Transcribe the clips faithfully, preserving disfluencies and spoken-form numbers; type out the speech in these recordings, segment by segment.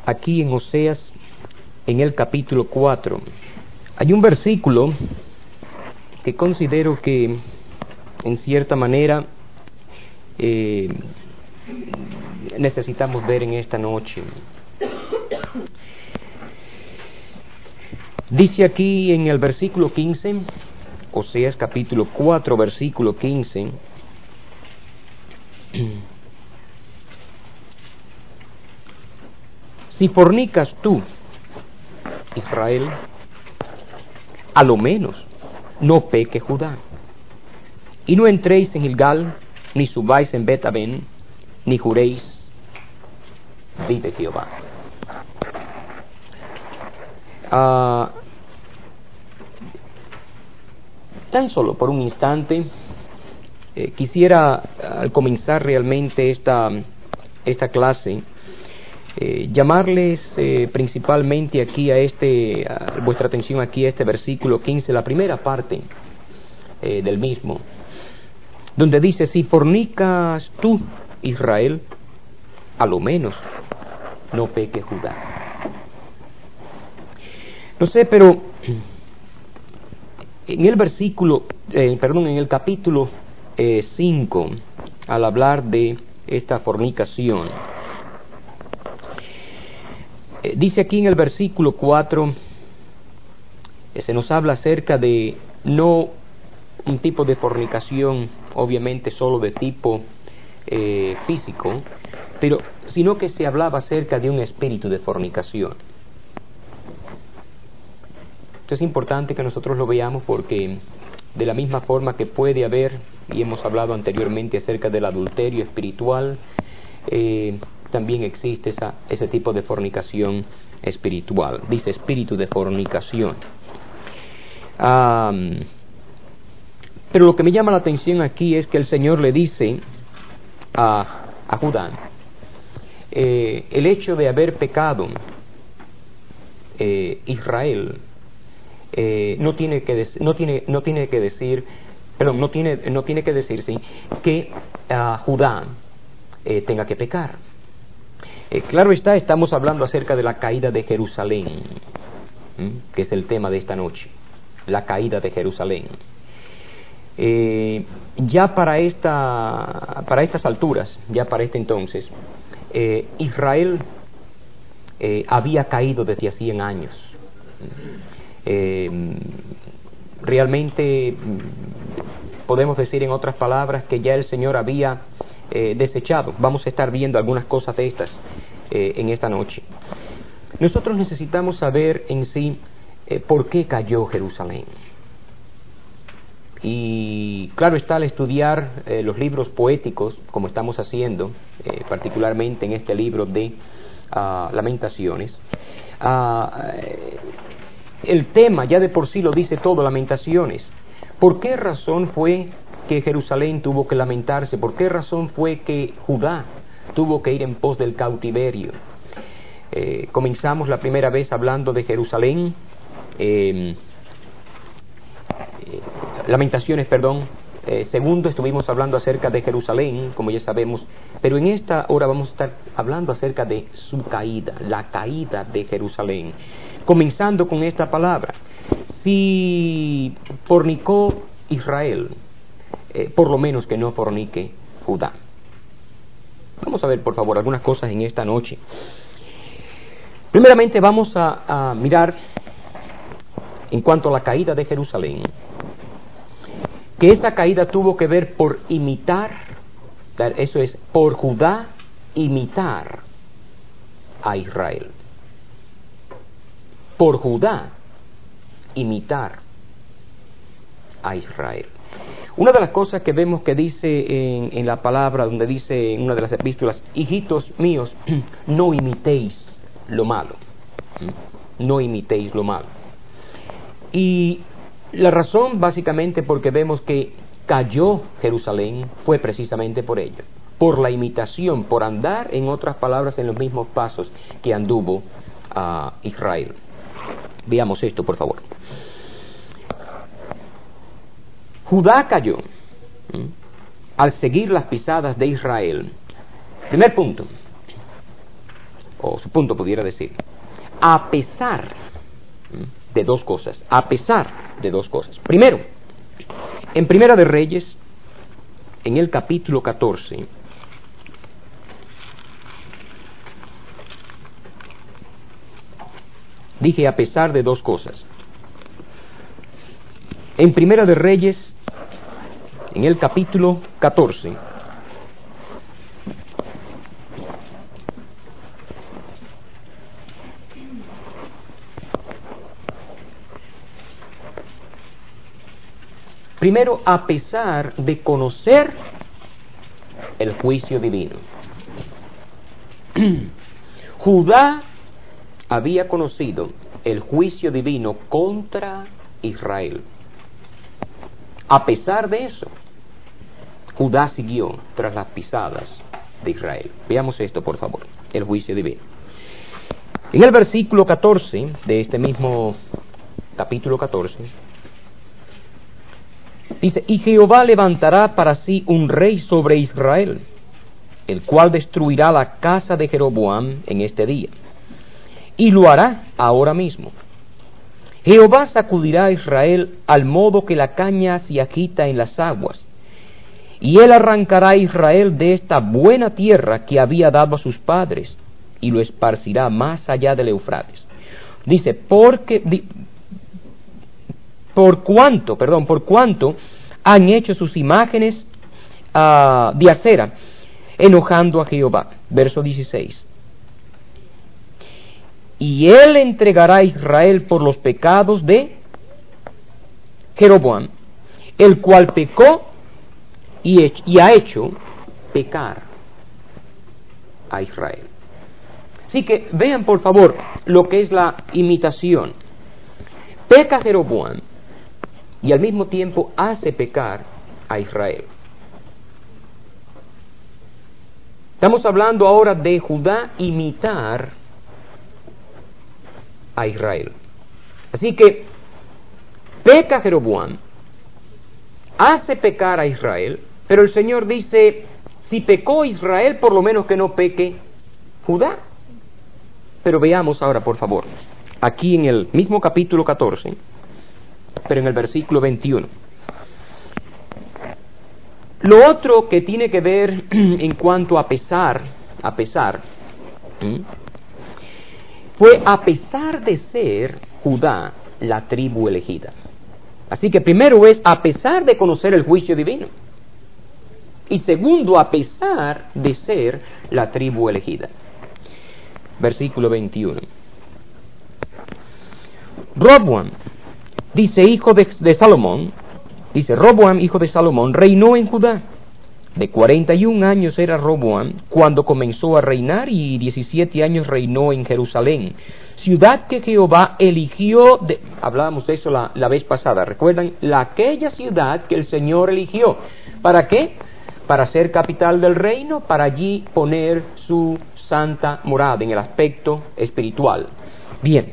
aquí en Oseas, en el capítulo cuatro. Hay un versículo que considero que, en cierta manera, eh, necesitamos ver en esta noche. Dice aquí en el versículo quince, Oseas capítulo cuatro, versículo quince, si fornicas tú, Israel, a lo menos no peque Judá, y no entréis en Gilgal, ni subáis en Bet-aven, ni juréis, vive Jehová. Uh, tan solo por un instante eh, quisiera, al comenzar realmente esta, esta clase, eh, llamarles eh, principalmente aquí a este, a vuestra atención aquí a este versículo quince, la primera parte eh, del mismo, donde dice: si fornicas tú, Israel, a lo menos no peque Judá. No sé, pero en el versículo, eh, perdón, en el capítulo cinco, eh, al hablar de esta fornicación, eh, dice aquí en el versículo cuatro, eh, se nos habla acerca de no un tipo de fornicación, obviamente solo de tipo eh, físico, pero sino que se hablaba acerca de un espíritu de fornicación. Esto es importante que nosotros lo veamos, porque de la misma forma que puede haber, y hemos hablado anteriormente acerca del adulterio espiritual, eh, también existe esa, ese tipo de fornicación espiritual. Dice espíritu de fornicación. Um, pero lo que me llama la atención aquí es que el Señor le dice a, a Judá, eh, el hecho de haber pecado eh, Israel, Eh, no tiene que de, no tiene no tiene que decir perdón no tiene no tiene que decirse que uh, Judá eh, tenga que pecar. Eh, claro está, estamos hablando acerca de la caída de Jerusalén, ¿m? que es el tema de esta noche, la caída de Jerusalén. Eh, ya para esta para estas alturas, ya para este entonces, eh, Israel eh, había caído desde hacía cien años. Eh, realmente podemos decir en otras palabras que ya el Señor había eh, desechado. Vamos a estar viendo algunas cosas de estas eh, en esta noche. Nosotros necesitamos saber en sí eh, por qué cayó Jerusalén. Y claro está, al estudiar eh, los libros poéticos, como estamos haciendo, eh, particularmente en este libro de uh, Lamentaciones, uh, el tema ya de por sí lo dice todo, Lamentaciones. ¿Por qué razón fue que Jerusalén tuvo que lamentarse? ¿Por qué razón fue que Judá tuvo que ir en pos del cautiverio? Eh, comenzamos la primera vez hablando de Jerusalén, eh, eh, Lamentaciones, perdón. Eh, segundo, estuvimos hablando acerca de Jerusalén, como ya sabemos, pero en esta hora vamos a estar hablando acerca de su caída, la caída de Jerusalén. Comenzando con esta palabra: si fornicó Israel, eh, por lo menos que no fornique Judá. Vamos a ver, por favor, algunas cosas en esta noche. Primeramente vamos a, a mirar, en cuanto a la caída de Jerusalén, que esa caída tuvo que ver por imitar, eso es, por Judá imitar a Israel. Por Judá imitar a Israel. Una de las cosas que vemos que dice en, en la palabra, donde dice en una de las epístolas: hijitos míos, no imitéis lo malo. No imitéis lo malo. Y la razón, básicamente, porque vemos que cayó Jerusalén, fue precisamente por ello, por la imitación, por andar, en otras palabras, en los mismos pasos que anduvo uh, Israel. Veamos esto, por favor. Judá cayó ¿sí? al seguir las pisadas de Israel. Primer punto: o su punto pudiera decir, a pesar de dos cosas, a pesar de dos cosas. Primero, en Primera de Reyes, en el capítulo catorce, dije a pesar de dos cosas. En Primera de Reyes, en el capítulo catorce, primero, a pesar de conocer el juicio divino. Judá había conocido el juicio divino contra Israel. A pesar de eso, Judá siguió tras las pisadas de Israel. Veamos esto, por favor, el juicio divino. En el versículo catorce de este mismo capítulo catorce, dice, y Jehová levantará para sí un rey sobre Israel, el cual destruirá la casa de Jeroboam en este día, y lo hará ahora mismo. Jehová sacudirá a Israel al modo que la caña se agita en las aguas, y él arrancará a Israel de esta buena tierra que había dado a sus padres, y lo esparcirá más allá del Eufrates. Dice, porque, di, por cuanto, perdón, por cuanto han hecho sus imágenes uh, de acera, enojando a Jehová. Verso dieciséis. Y él entregará a Israel por los pecados de Jeroboam, el cual pecó y, he, y ha hecho pecar a Israel. Así que vean por favor lo que es la imitación. Peca Jeroboam y al mismo tiempo hace pecar a Israel. Estamos hablando ahora de Judá imitar a Israel. Así que peca Jeroboam, hace pecar a Israel, pero el Señor dice, si pecó Israel, por lo menos que no peque Judá. Pero veamos ahora, por favor, aquí en el mismo capítulo catorce, pero en el versículo veintiuno. Lo otro que tiene que ver en cuanto a pesar, a pesar, ¿sí?, fue a pesar de ser Judá la tribu elegida. Así que primero es a pesar de conocer el juicio divino. Y segundo, a pesar de ser la tribu elegida. Versículo veintiuno. Roboam, dice hijo de, de Salomón, dice Roboam, hijo de Salomón, reinó en Judá. De cuarenta y un años era Roboam cuando comenzó a reinar, y diecisiete años reinó en Jerusalén, ciudad que Jehová eligió, de, hablábamos de eso la, la vez pasada, ¿recuerdan? La aquella ciudad que el Señor eligió. ¿Para qué? Para ser capital del reino, para allí poner su santa morada en el aspecto espiritual. Bien.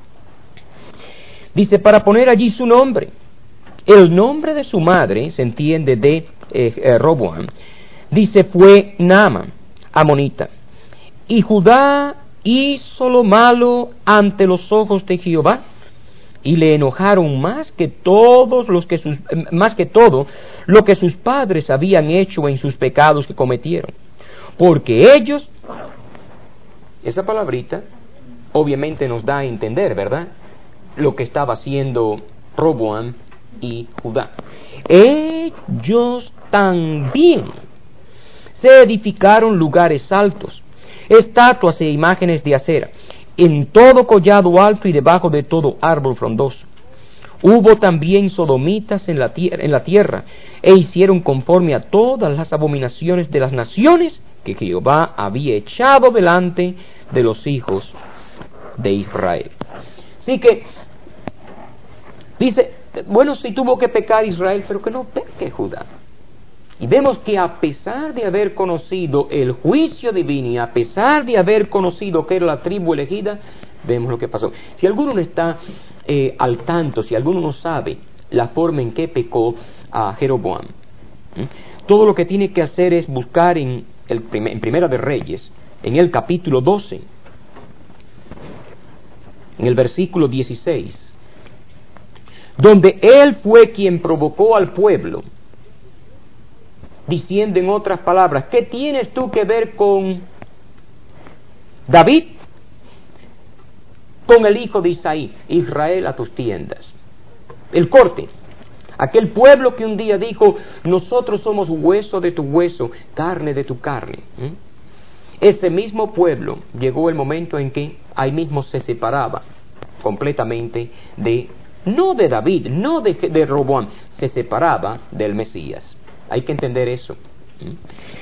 Dice, para poner allí su nombre. El nombre de su madre, se entiende de eh, eh, Roboam, dice, fue Naama, amonita. Y Judá hizo lo malo ante los ojos de Jehová, y le enojaron más que todos los que sus, más que todo lo que sus padres habían hecho en sus pecados que cometieron. Porque ellos, esa palabrita obviamente nos da a entender, ¿verdad?, lo que estaba haciendo Roboam y Judá. Ellos también se edificaron lugares altos, estatuas e imágenes de acera, en todo collado alto y debajo de todo árbol frondoso. Hubo también sodomitas en la, tier- en la tierra, e hicieron conforme a todas las abominaciones de las naciones que Jehová había echado delante de los hijos de Israel. Así que, dice, bueno, sí tuvo que pecar Israel, pero que no peque Judá. Y vemos que a pesar de haber conocido el juicio divino, y a pesar de haber conocido que era la tribu elegida, vemos lo que pasó. Si alguno no está eh, al tanto, si alguno no sabe la forma en que pecó a Jeroboam, ¿eh? todo lo que tiene que hacer es buscar en, el prim- en Primera de Reyes, en el capítulo doce, en el versículo dieciséis, donde él fue quien provocó al pueblo, diciendo en otras palabras, ¿qué tienes tú que ver con David? Con el hijo de Isaí, Israel a tus tiendas. El corte. Aquel pueblo que un día dijo, nosotros somos hueso de tu hueso, carne de tu carne. ¿Mm? Ese mismo pueblo llegó el momento en que ahí mismo se separaba completamente de, no de David, no de, de Roboam, se separaba del Mesías. Hay que entender eso. ¿Mm?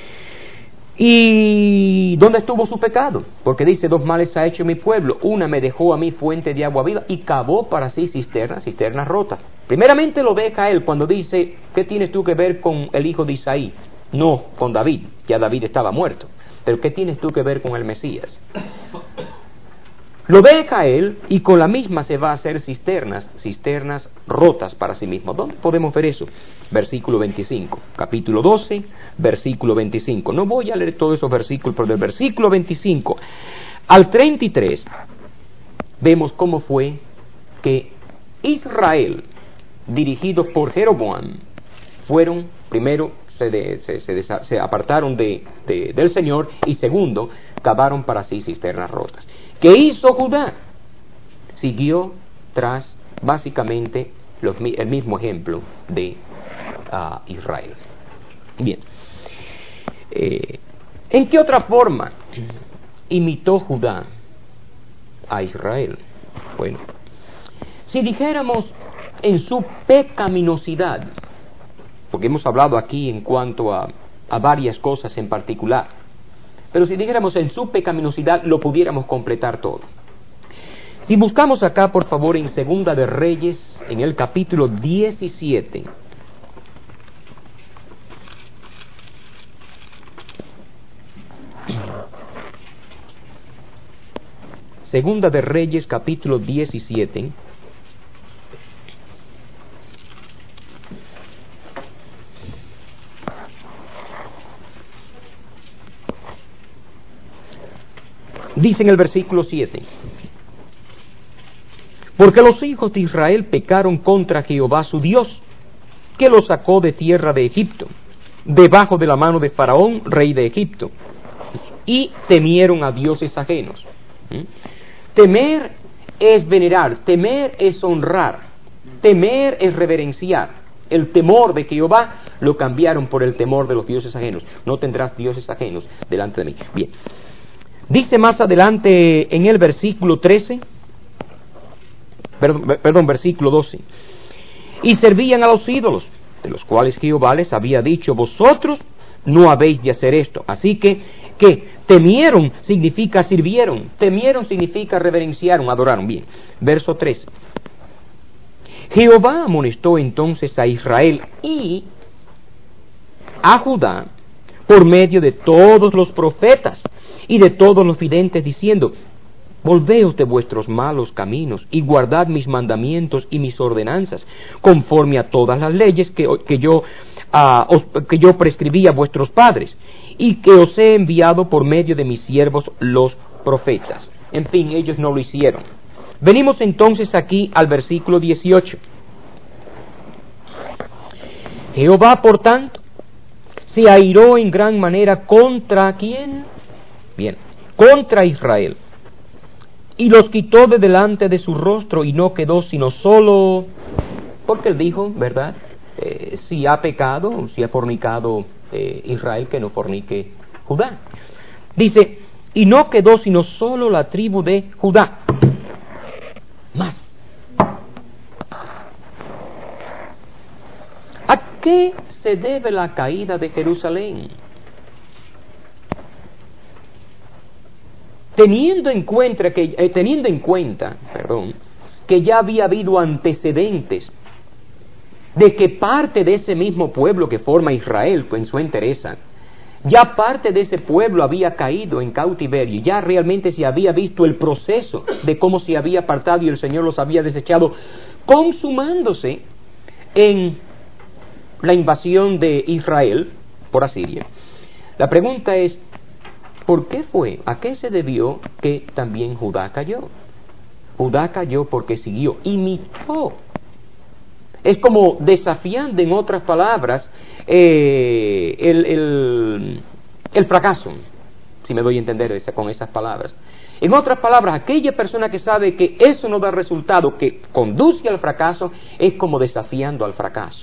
¿Y dónde estuvo su pecado? Porque dice, dos males ha hecho mi pueblo. Una, me dejó a mí fuente de agua viva y cavó para sí cisternas, cisternas rotas. Primeramente lo deja él cuando dice, ¿qué tienes tú que ver con el hijo de Isaí? No con David, ya David estaba muerto. Pero ¿qué tienes tú que ver con el Mesías? Lo deja él y con la misma se va a hacer cisternas, cisternas rotas para sí mismo. ¿Dónde podemos ver eso? Versículo veinticinco, capítulo doce, versículo veinticinco. No voy a leer todos esos versículos, pero del versículo veinticinco al treinta y tres vemos cómo fue que Israel, dirigido por Jeroboam, fueron, primero, se, de, se, se, desa, se apartaron de, de, del Señor, y segundo, cavaron para sí cisternas rotas. ¿Qué hizo Judá? Siguió tras, básicamente, los, el mismo ejemplo de uh, Israel. Bien. Eh, ¿En qué otra forma imitó Judá a Israel? Bueno, si dijéramos en su pecaminosidad, porque hemos hablado aquí en cuanto a, a varias cosas en particular, pero si dijéramos en su pecaminosidad, lo pudiéramos completar todo. Si buscamos acá, por favor, en Segunda de Reyes, en el capítulo diecisiete. Segunda de Reyes, capítulo diecisiete. Dice en el versículo siete, porque los hijos de Israel pecaron contra Jehová su Dios, que los sacó de tierra de Egipto, debajo de la mano de Faraón, rey de Egipto, y temieron a dioses ajenos. ¿Mm? Temer es venerar, temer es honrar, temer es reverenciar. El temor de Jehová lo cambiaron por el temor de los dioses ajenos. No tendrás dioses ajenos delante de mí. Bien. Dice más adelante en el versículo trece, perdón, perdón, versículo doce, y servían a los ídolos, de los cuales Jehová les había dicho, vosotros no habéis de hacer esto. Así que, que temieron significa sirvieron, temieron significa reverenciaron, adoraron. Bien, verso trece. Jehová amonestó entonces a Israel y a Judá por medio de todos los profetas y de todos los videntes, diciendo, volveos de vuestros malos caminos y guardad mis mandamientos y mis ordenanzas, conforme a todas las leyes que, que, yo, uh, os, que yo prescribí a vuestros padres, y que os he enviado por medio de mis siervos los profetas. En fin, ellos no lo hicieron. Venimos entonces aquí al versículo dieciocho. Jehová, por tanto, se airó en gran manera contra ¿quién? Bien, contra Israel, y los quitó de delante de su rostro, y no quedó sino solo, porque él dijo, ¿verdad? Eh, si ha pecado, si ha fornicado eh, Israel, que no fornique Judá. Dice, y no quedó sino solo la tribu de Judá. Más. ¿A qué se debe la caída de Jerusalén? Teniendo en cuenta que, eh, teniendo en cuenta, perdón, que ya había habido antecedentes de que parte de ese mismo pueblo que forma Israel en su entereza, ya parte de ese pueblo había caído en cautiverio, ya realmente se había visto el proceso de cómo se había apartado y el Señor los había desechado, consumándose en la invasión de Israel por Asiria. La pregunta es, ¿por qué fue? ¿A qué se debió que también Judá cayó? Judá cayó porque siguió, imitó. Es como desafiando, en otras palabras, eh, el, el, el fracaso, si me doy a entender esa, con esas palabras. En otras palabras, aquella persona que sabe que eso no da resultado, que conduce al fracaso, es como desafiando al fracaso.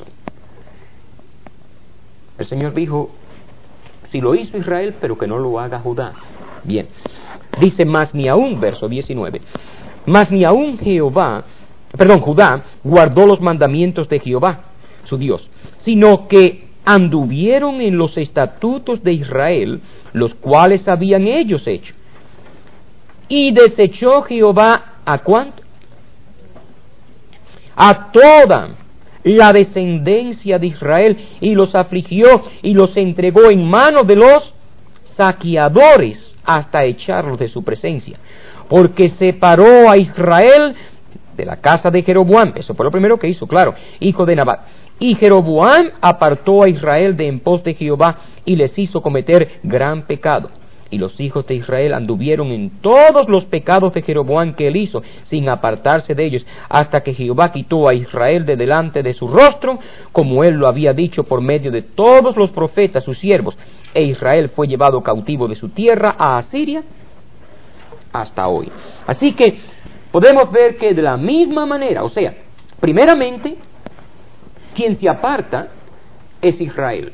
El Señor dijo, si lo hizo Israel, pero que no lo haga Judá. Bien, dice, más ni aún, verso diecinueve, más ni aún Jehová, perdón, Judá guardó los mandamientos de Jehová, su Dios, sino que anduvieron en los estatutos de Israel, los cuales habían ellos hecho. Y desechó Jehová, ¿a cuánto? A toda la descendencia de Israel, y los afligió y los entregó en manos de los saqueadores hasta echarlos de su presencia, porque separó a Israel de la casa de Jeroboam. Eso fue lo primero que hizo, claro, hijo de Nabat. Y Jeroboam apartó a Israel de en pos de Jehová y les hizo cometer gran pecado. Y los hijos de Israel anduvieron en todos los pecados de Jeroboam que él hizo, sin apartarse de ellos, hasta que Jehová quitó a Israel de delante de su rostro, como él lo había dicho por medio de todos los profetas, sus siervos. E Israel fue llevado cautivo de su tierra a Asiria hasta hoy. Así que podemos ver que de la misma manera, o sea, primeramente, quien se aparta es Israel.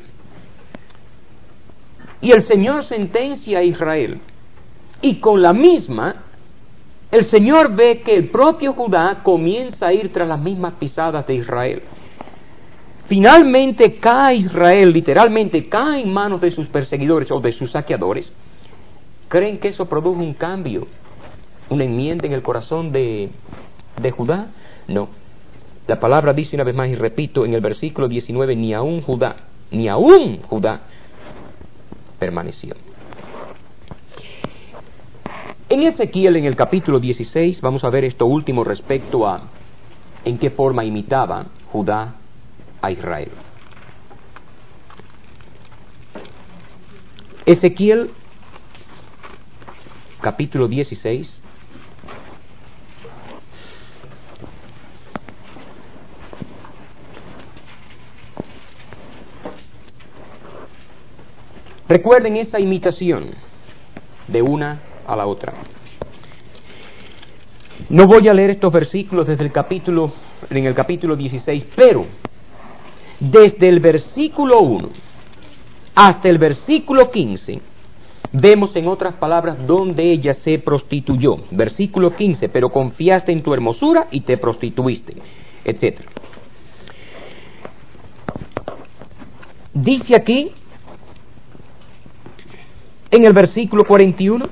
Y el Señor sentencia a Israel. Y con la misma, el Señor ve que el propio Judá comienza a ir tras las mismas pisadas de Israel. Finalmente cae Israel, literalmente cae en manos de sus perseguidores o de sus saqueadores. ¿Creen que eso produjo un cambio, una enmienda en el corazón de, de Judá? No. La palabra dice una vez más, y repito, en el versículo diecinueve, ni aún Judá, ni aún Judá permaneció. En Ezequiel, en el capítulo dieciséis, vamos a ver esto último respecto a en qué forma imitaba Judá a Israel. Ezequiel, capítulo dieciséis. Recuerden esa imitación de una a la otra. No voy a leer estos versículos desde el capítulo, en el capítulo dieciséis, pero desde el versículo uno hasta el versículo quince, vemos en otras palabras donde ella se prostituyó. Versículo quince, pero confiaste en tu hermosura y te prostituiste, etcétera. Dice aquí, en el versículo cuarenta y uno,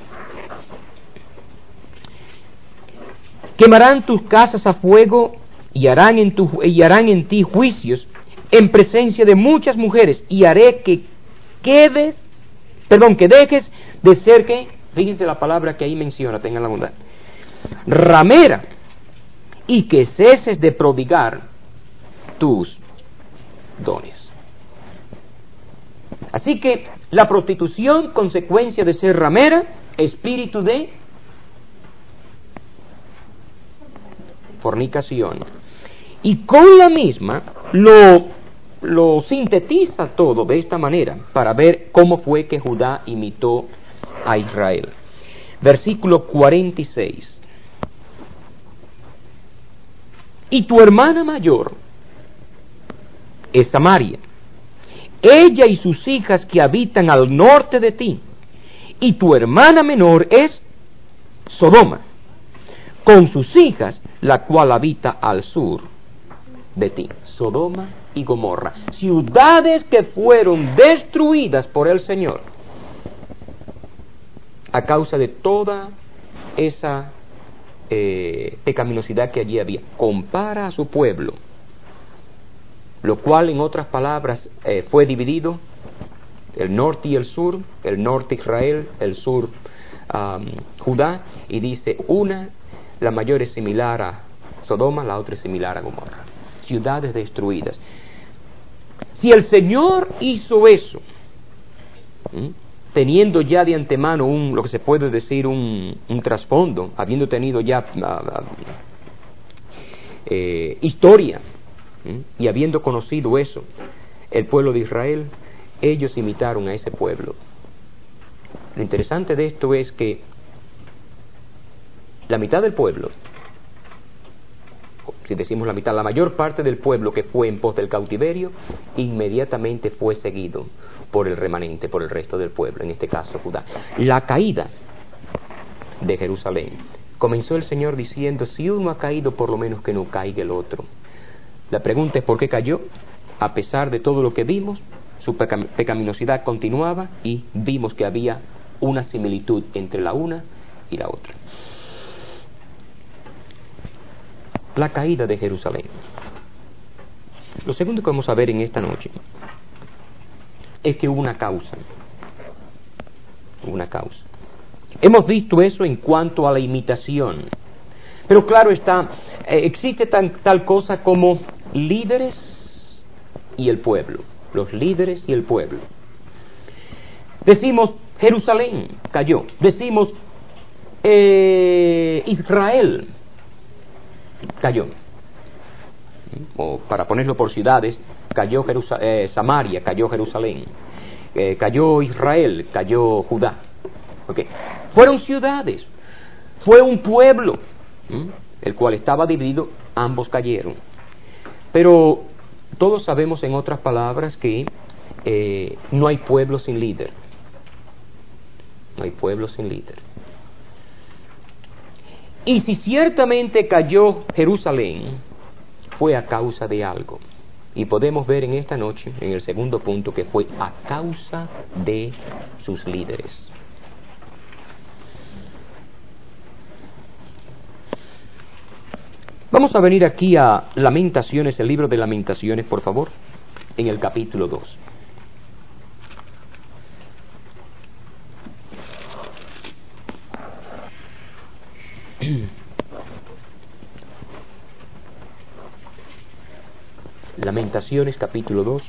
quemarán tus casas a fuego y harán en, tu, y harán en ti juicios en presencia de muchas mujeres, y haré que quedes, perdón, que dejes de ser que, fíjense la palabra que ahí menciona, tengan la bondad, ramera, y que ceses de prodigar tus dones. Así que la prostitución, consecuencia de ser ramera, espíritu de fornicación. Y con la misma lo, lo sintetiza todo de esta manera para ver cómo fue que Judá imitó a Israel. Versículo cuarenta y seis. Y tu hermana mayor es Samaria, ella y sus hijas que habitan al norte de ti, y tu hermana menor es Sodoma, con sus hijas, la cual habita al sur de ti. Sodoma y Gomorra, ciudades que fueron destruidas por el Señor a causa de toda esa eh, pecaminosidad que allí había. Compara a su pueblo, lo cual en otras palabras eh, fue dividido, el norte y el sur, el norte Israel, el sur um, Judá, y dice una, la mayor es similar a Sodoma, la otra es similar a Gomorra, ciudades destruidas. Si el Señor hizo eso, ¿sí?, teniendo ya de antemano un, lo que se puede decir un, un trasfondo, habiendo tenido ya uh, uh, eh, historia, ¿eh? y habiendo conocido eso, el pueblo de Israel, ellos imitaron a ese pueblo. Lo interesante de esto es que la mitad del pueblo, si decimos la mitad, la mayor parte del pueblo que fue en pos del cautiverio, inmediatamente fue seguido por el remanente, por el resto del pueblo, en este caso Judá. La caída de Jerusalén, comenzó el Señor diciendo, si uno ha caído, por lo menos que no caiga el otro. La pregunta es ¿por qué cayó? A pesar de todo lo que vimos, su peca- pecaminosidad continuaba y vimos que había una similitud entre la una y la otra. La caída de Jerusalén. Lo segundo que vamos a ver en esta noche es que hubo una causa. Hubo una causa. Hemos visto eso en cuanto a la imitación. Pero claro está, eh, existe tan, tal cosa como líderes y el pueblo. Los líderes y el pueblo. Decimos Jerusalén cayó. Decimos eh, Israel cayó. O para ponerlo por ciudades, cayó Jerusal- eh, Samaria, cayó Jerusalén, eh, cayó Israel, cayó Judá. Okay. Fueron ciudades, fue un pueblo, ¿m? el cual estaba dividido, ambos cayeron. Pero todos sabemos, en otras palabras, que eh, no hay pueblo sin líder. No hay pueblo sin líder. Y si ciertamente cayó Jerusalén, fue a causa de algo. Y podemos ver en esta noche, en el segundo punto, que fue a causa de sus líderes. Vamos a venir aquí a Lamentaciones, el libro de Lamentaciones, por favor, en el capítulo dos. Lamentaciones, capítulo dos.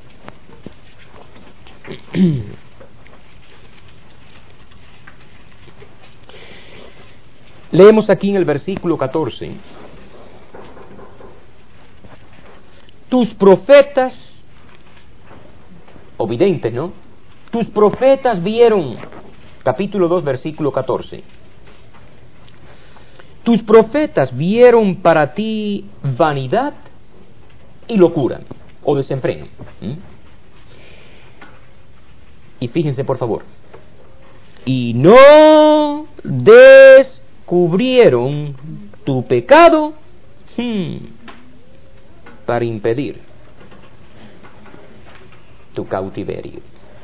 Leemos aquí en el versículo catorce. Tus profetas, o videntes, ¿no? Tus profetas vieron, capítulo dos, versículo catorce. Tus profetas vieron para ti vanidad y locura, o desenfreno. ¿Mm? Y fíjense, por favor. Y no descubrieron tu pecado hmm, para impedir tu cautiverio.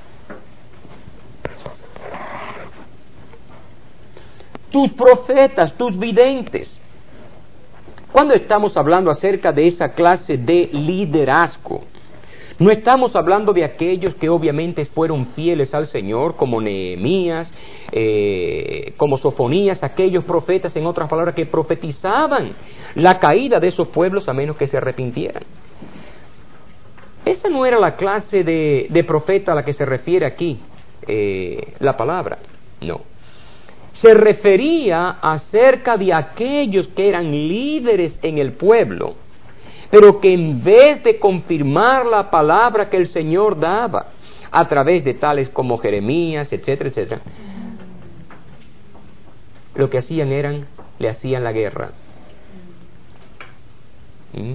Tus profetas, tus videntes. Cuando estamos hablando acerca de esa clase de liderazgo, no estamos hablando de aquellos que obviamente fueron fieles al Señor, como Nehemías, eh, como Sofonías, aquellos profetas, en otras palabras, que profetizaban la caída de esos pueblos a menos que se arrepintieran. Esa no era la clase de, de profeta a la que se refiere aquí eh, la palabra, no. Se refería acerca de aquellos que eran líderes en el pueblo, pero que en vez de confirmar la palabra que el Señor daba a través de tales como Jeremías, etcétera, etcétera, lo que hacían eran, le hacían la guerra. ¿Mm?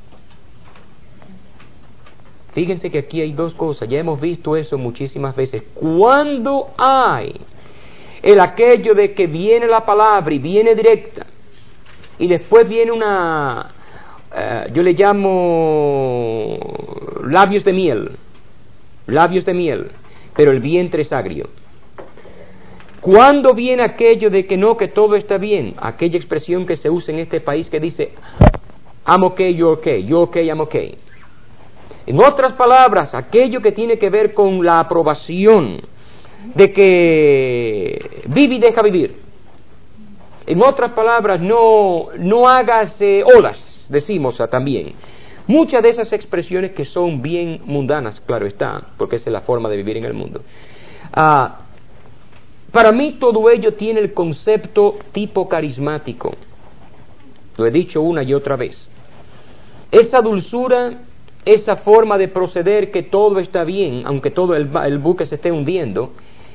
Fíjense que aquí hay dos cosas, ya hemos visto eso muchísimas veces. Cuando hay el aquello de que viene la palabra y viene directa, y después viene una, uh, yo le llamo labios de miel, labios de miel, pero el vientre es agrio. ¿Cuándo viene aquello de que no, que todo está bien? Aquella expresión que se usa en este país que dice, I'm okay, you're okay, you're okay, I'm okay. En otras palabras, aquello que tiene que ver con la aprobación de que vive y deja vivir. En otras palabras, no, no hagas eh, olas, decimos ah, también. Muchas de esas expresiones que son bien mundanas, claro está, porque esa es la forma de vivir en el mundo. Ah, para mí todo ello tiene el concepto tipo carismático. Lo he dicho una y otra vez. Esa dulzura, esa forma de proceder que todo está bien, aunque todo el, el buque se esté hundiendo,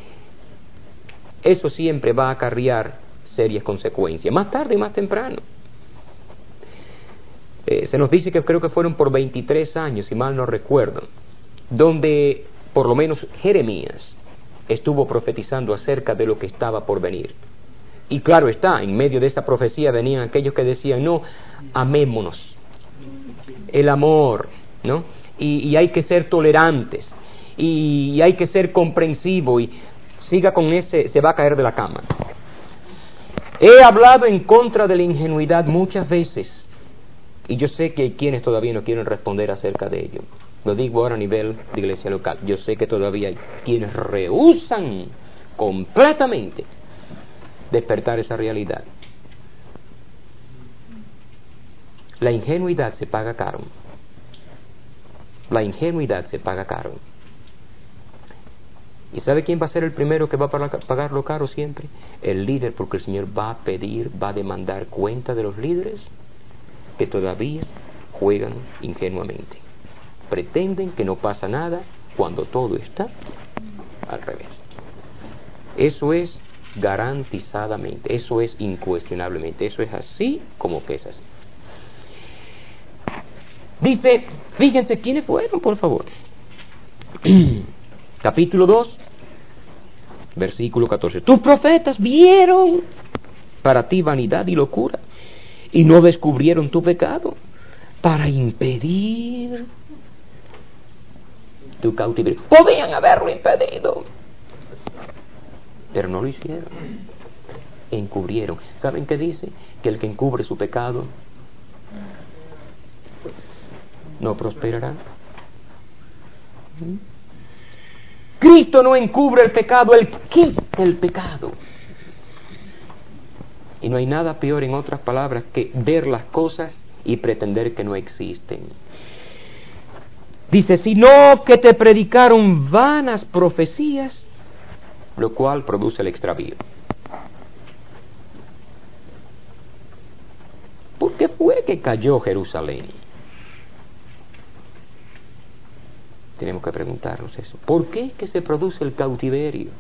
eso siempre va a acarrear serias consecuencias, más tarde y más temprano. Eh, se nos dice que creo que fueron por veintitrés años, si mal no recuerdo, donde por lo menos Jeremías estuvo profetizando acerca de lo que estaba por venir. Y claro está, en medio de esa profecía venían aquellos que decían, no, amémonos, el amor, ¿no? Y, y hay que ser tolerantes, y, y hay que ser comprensivo, y siga con ese, se va a caer de la cama. He hablado en contra de la ingenuidad muchas veces, y yo sé que hay quienes todavía no quieren responder acerca de ello. Lo digo ahora a nivel de iglesia local. Yo sé que todavía hay quienes rehúsan completamente despertar esa realidad. La ingenuidad se paga caro. La ingenuidad se paga caro. ¿Y sabe quién va a ser el primero que va a pagarlo caro siempre? El líder, porque el Señor va a pedir, va a demandar cuenta de los líderes que todavía juegan ingenuamente. Pretenden que no pasa nada cuando todo está al revés. Eso es garantizadamente, eso es incuestionablemente, eso es así como que es así. Dice, fíjense quiénes fueron, por favor. Capítulo dos, versículo catorce. Tus profetas vieron para ti vanidad y locura, y no descubrieron tu pecado para impedir tu cautiverio. Podían haberlo impedido, pero no lo hicieron. Encubrieron. ¿Saben qué dice? Que el que encubre su pecado no prosperará. Cristo no encubre el pecado, Él quita el pecado. Y no hay nada peor, en otras palabras, que ver las cosas y pretender que no existen. Dice, sino que te predicaron vanas profecías, lo cual produce el extravío. ¿Por qué fue que cayó Jerusalén? Tenemos que preguntarnos eso. ¿Por qué es que se produce el cautiverio?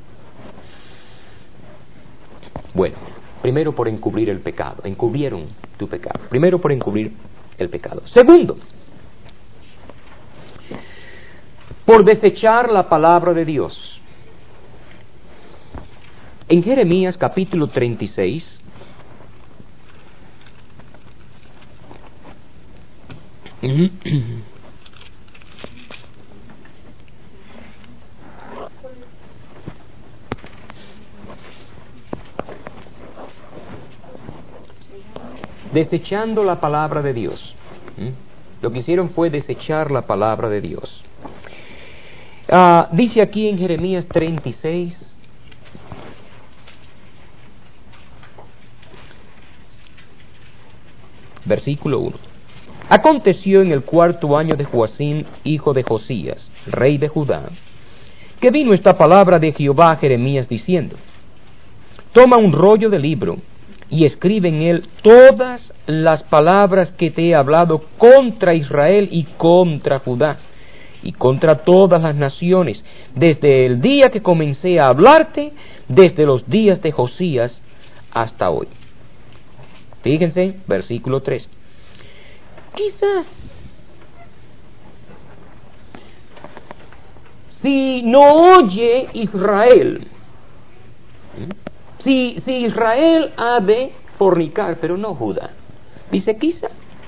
Bueno, primero por encubrir el pecado. Encubrieron tu pecado. Primero por encubrir el pecado. Segundo, por desechar la palabra de Dios. En Jeremías capítulo treinta y seis, desechando la palabra de Dios. ¿Mm? Lo que hicieron fue desechar la palabra de Dios. Ah, dice aquí en Jeremías treinta y seis, versículo uno. Aconteció en el cuarto año de Joacim, hijo de Josías, rey de Judá, que vino esta palabra de Jehová a Jeremías diciendo, toma un rollo de libro y escribe en él todas las palabras que te he hablado contra Israel y contra Judá y contra todas las naciones, desde el día que comencé a hablarte, desde los días de Josías hasta hoy. Fíjense, versículo tres. Quizá, si no oye Israel, si, si Israel ha de fornicar, pero no Judá, dice quizá,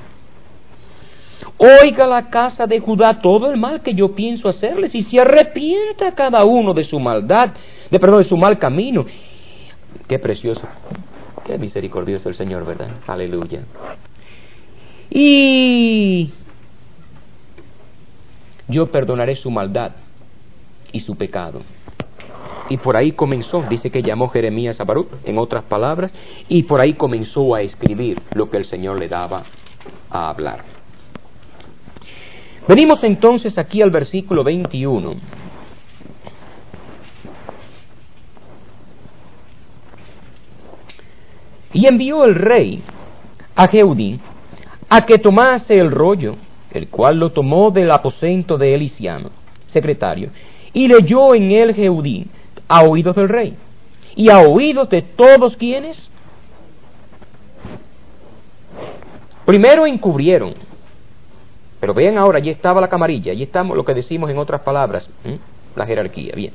oiga la casa de Judá todo el mal que yo pienso hacerles, y se arrepienta cada uno de su maldad, de perdón, de su mal camino. Qué precioso, qué misericordioso el Señor, ¿verdad? Aleluya. Y yo perdonaré su maldad y su pecado. Y por ahí comenzó, dice que llamó Jeremías a Baruch, en otras palabras, y por ahí comenzó a escribir lo que el Señor le daba a hablar. Venimos entonces aquí al versículo veintiuno. Y envió el rey a Jehudí a que tomase el rollo, el cual lo tomó del aposento de Eliciano, secretario, y leyó en él Jehudí a oídos del rey, y a oídos de todos quienes. Primero encubrieron, pero vean ahora, allí estaba la camarilla, allí estamos lo que decimos en otras palabras, ¿eh? La jerarquía, bien.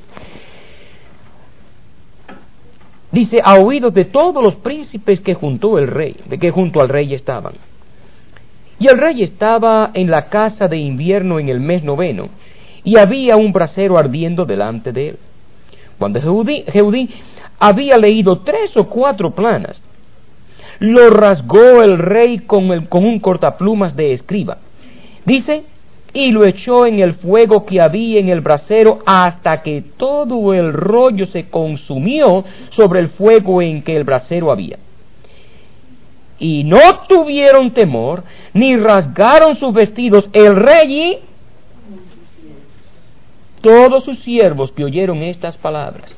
Dice, a oídos de todos los príncipes que junto el rey, de que junto al rey estaban. Y el rey estaba en la casa de invierno en el mes noveno, y había un brasero ardiendo delante de él. Cuando Jehudí, Jehudí había leído tres o cuatro planas, lo rasgó el rey con, el, con un cortaplumas de escriba. Dice, y lo echó en el fuego que había en el brasero hasta que todo el rollo se consumió sobre el fuego en que el brasero había. Y no tuvieron temor, ni rasgaron sus vestidos el rey y todos sus siervos que oyeron estas palabras.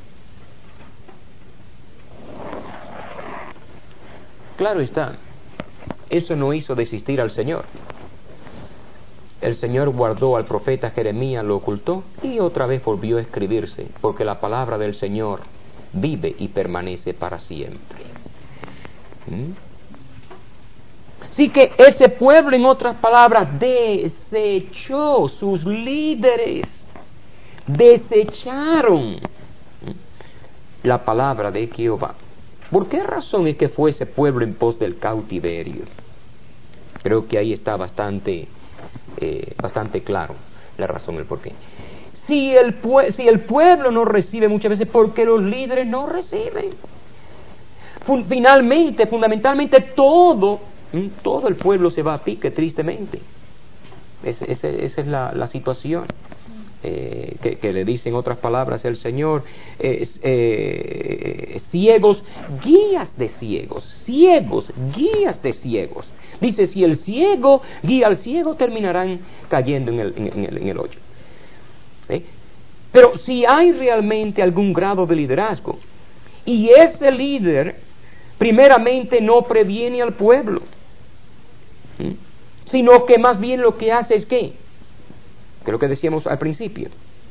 Claro está, eso no hizo desistir al Señor. El Señor guardó al profeta Jeremías, lo ocultó y otra vez volvió a escribirse, porque la palabra del Señor vive y permanece para siempre. ¿Mm? Así que ese pueblo, en otras palabras, desechó, sus líderes desecharon la palabra de Jehová. ¿Por qué razón es que fue ese pueblo en pos del cautiverio? Creo que ahí está bastante, eh, bastante claro la razón, el porqué. Si el, pue- si el pueblo no recibe muchas veces, porque los líderes no reciben. Fun- finalmente, fundamentalmente, todo, todo el pueblo se va a pique, tristemente. Es, es, esa es la, la situación. Eh, que, que le dice en otras palabras el Señor, eh, eh, ciegos, guías de ciegos, ciegos, guías de ciegos. Dice, si el ciego guía al ciego, terminarán cayendo en el, en el, en el hoyo. ¿Eh? Pero si hay realmente algún grado de liderazgo, y ese líder primeramente no previene al pueblo, ¿eh? sino que más bien lo que hace es que que es lo que decíamos al principio,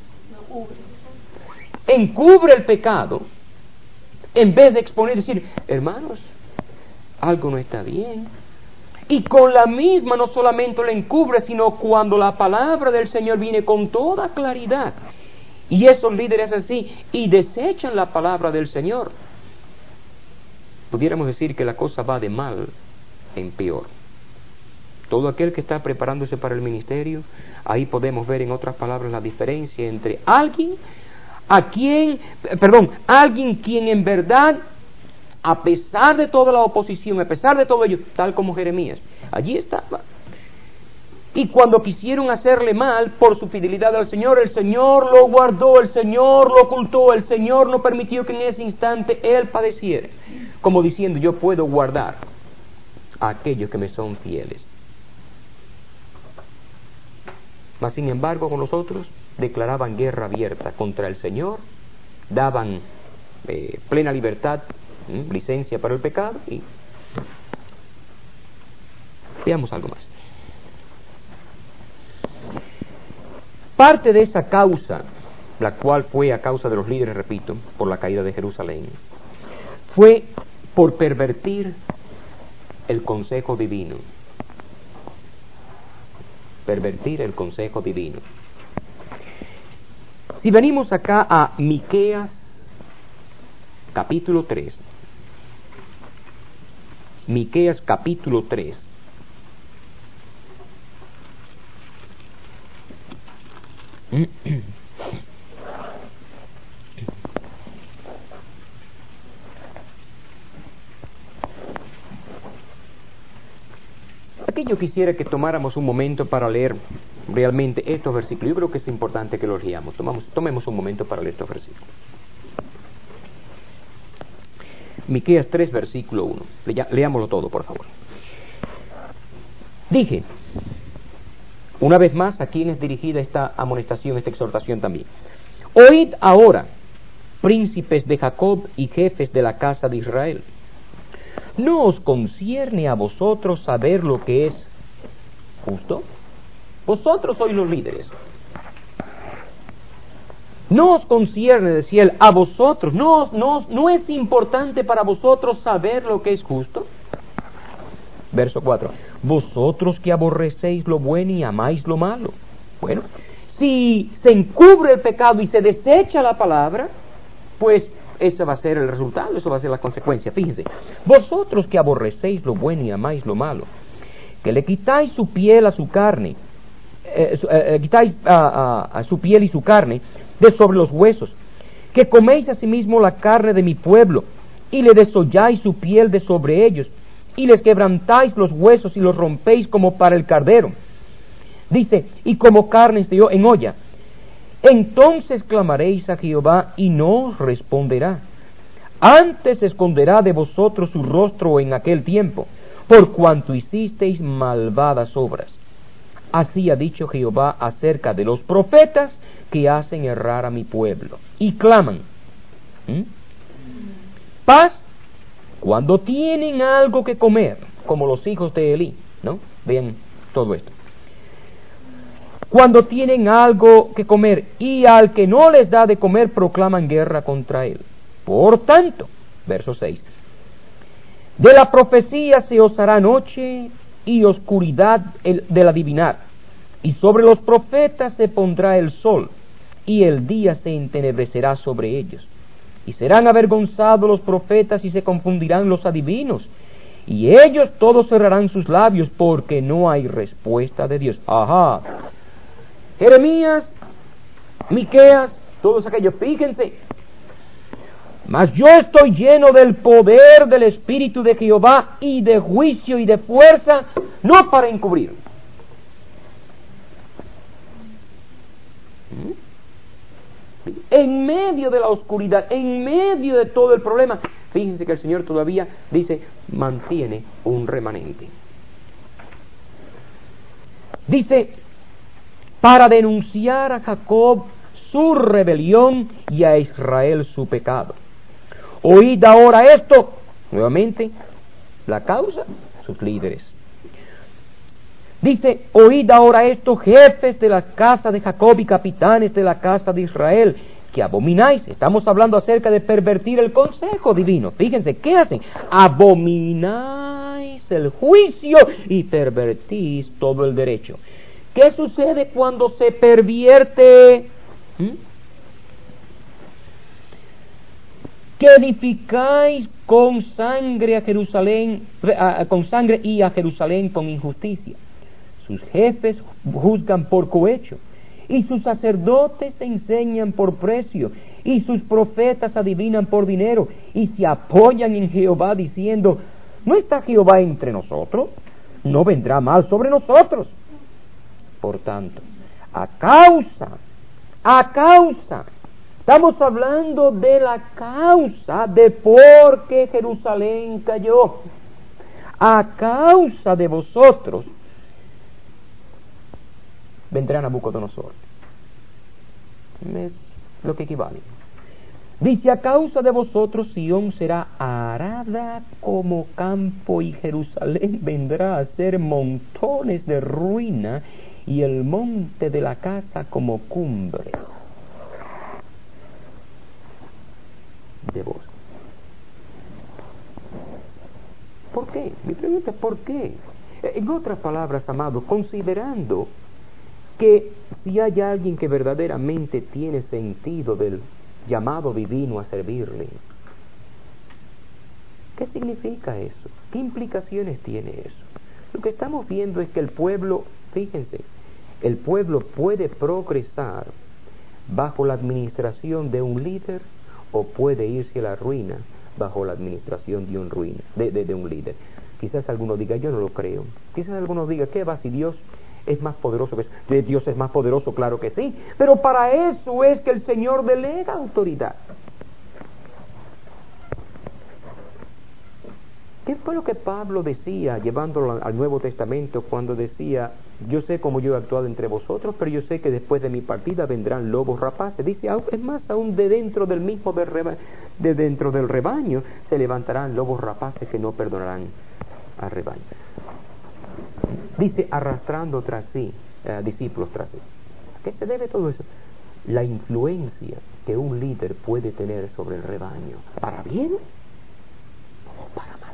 encubre el pecado en vez de exponer y decir, hermanos, algo no está bien, y con la misma no solamente lo encubre, sino cuando la palabra del Señor viene con toda claridad, y esos líderes así y desechan la palabra del Señor, pudiéramos decir que la cosa va de mal en peor. Todo aquel que está preparándose para el ministerio, ahí podemos ver en otras palabras la diferencia entre alguien a quien, perdón, alguien quien en verdad, a pesar de toda la oposición, a pesar de todo ello, tal como Jeremías, allí estaba. Y cuando quisieron hacerle mal por su fidelidad al Señor, el Señor lo guardó, el Señor lo ocultó, el Señor no permitió que en ese instante él padeciera, como diciendo, yo puedo guardar a aquellos que me son fieles. Mas sin embargo con los otros declaraban guerra abierta contra el Señor, daban eh, plena libertad, ¿eh? licencia para el pecado, y veamos algo más. Parte de esa causa, la cual fue a causa de los líderes, repito, por la caída de Jerusalén, fue por pervertir el consejo divino. Pervertir el consejo divino. Si venimos acá a Miqueas capítulo tres, Miqueas capítulo tres, aquí yo quisiera que tomáramos un momento para leer realmente estos versículos. Yo creo que es importante que los leamos. Tomamos, tomemos un momento para leer estos versículos. Miqueas tres, versículo uno. Lea, leámoslo todo, por favor. Dije, una vez más, ¿a quién es dirigida esta amonestación, esta exhortación también? Oíd ahora, príncipes de Jacob y jefes de la casa de Israel. ¿no os concierne a vosotros saber lo que es justo? Vosotros sois los líderes. No os concierne, decía él, a vosotros. ¿No, no, ¿No es importante para vosotros saber lo que es justo? Verso cuatro. Vosotros que aborrecéis lo bueno y amáis lo malo. Bueno, si se encubre el pecado y se desecha la palabra, pues ese va a ser el resultado, eso va a ser la consecuencia. Fíjense, vosotros que aborrecéis lo bueno y amáis lo malo, que le quitáis su piel a su carne, eh, eh, quitáis a, a, a su piel y su carne de sobre los huesos, que coméis asimismo la carne de mi pueblo, y le desolláis su piel de sobre ellos, y les quebrantáis los huesos y los rompéis como para el cardero. Dice, y como carnes de en olla. Entonces clamaréis a Jehová y no os responderá. Antes esconderá de vosotros su rostro en aquel tiempo, por cuanto hicisteis malvadas obras. Así ha dicho Jehová acerca de los profetas que hacen errar a mi pueblo. Y claman. ¿Mm? Paz cuando tienen algo que comer, como los hijos de Elí, ¿no? Vean todo esto. Cuando tienen algo que comer, y al que no les da de comer proclaman guerra contra él. Por tanto, verso seis, de la profecía se os hará noche y oscuridad el, del adivinar, y sobre los profetas se pondrá el sol, y el día se entenebrecerá sobre ellos. Y serán avergonzados los profetas y se confundirán los adivinos, y ellos todos cerrarán sus labios porque no hay respuesta de Dios. Ajá. Jeremías, Miqueas, todos aquellos, fíjense. Mas yo estoy lleno del poder del Espíritu de Jehová y de juicio y de fuerza, no para encubrir. En medio de la oscuridad, en medio de todo el problema, fíjense que el Señor todavía dice, mantiene un remanente. Dice, para denunciar a Jacob su rebelión y a Israel su pecado. Oíd ahora esto, nuevamente, la causa, sus líderes. Dice, oíd ahora esto, jefes de la casa de Jacob y capitanes de la casa de Israel, que abomináis. Estamos hablando acerca de pervertir el consejo divino. Fíjense, ¿qué hacen? Abomináis el juicio y pervertís todo el derecho. ¿Qué sucede cuando se pervierte? ¿Mm? Que edificáis con sangre a Jerusalén, a, con sangre y a Jerusalén con injusticia. Sus jefes juzgan por cohecho, y sus sacerdotes enseñan por precio, y sus profetas adivinan por dinero, y se apoyan en Jehová diciendo, ¿no está Jehová entre nosotros? No vendrá mal sobre nosotros. Por tanto, a causa, a causa, estamos hablando de la causa de por qué Jerusalén cayó. A causa de vosotros vendrá Nabucodonosor. Es lo que equivale. Dice, a causa de vosotros Sión será arada como campo y Jerusalén vendrá a ser montones de ruina y el monte de la casa como cumbre de vos. ¿Por qué? Mi pregunta es ¿por qué? En otras palabras, amados, considerando que si hay alguien que verdaderamente tiene sentido del llamado divino a servirle, ¿qué significa eso? ¿Qué implicaciones tiene eso? Lo que estamos viendo es que el pueblo, fíjense, el pueblo puede progresar bajo la administración de un líder o puede irse a la ruina bajo la administración de un, ruina, de, de, de un líder. Quizás alguno diga, yo no lo creo. Quizás alguno diga, ¿qué va si Dios es más poderoso que eso? Dios es más poderoso, claro que sí, pero para eso es que el Señor delega autoridad. ¿Qué fue lo que Pablo decía, llevándolo al Nuevo Testamento, cuando decía, yo sé cómo yo he actuado entre vosotros, pero yo sé que después de mi partida vendrán lobos rapaces? Dice, es más, aún de dentro del mismo del reba- de dentro del rebaño se levantarán lobos rapaces que no perdonarán al rebaño. Dice, arrastrando tras sí, eh, discípulos tras sí. ¿A qué se debe todo eso? La influencia que un líder puede tener sobre el rebaño, para bien o para mal.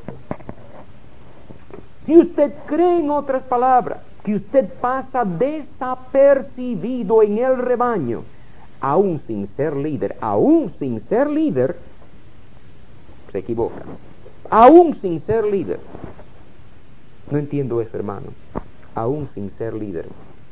Si usted cree, en otras palabras, que usted pasa desapercibido en el rebaño, aún sin ser líder, aún sin ser líder, se equivoca. Aún sin ser líder. No entiendo eso, hermano. Aún sin ser líder.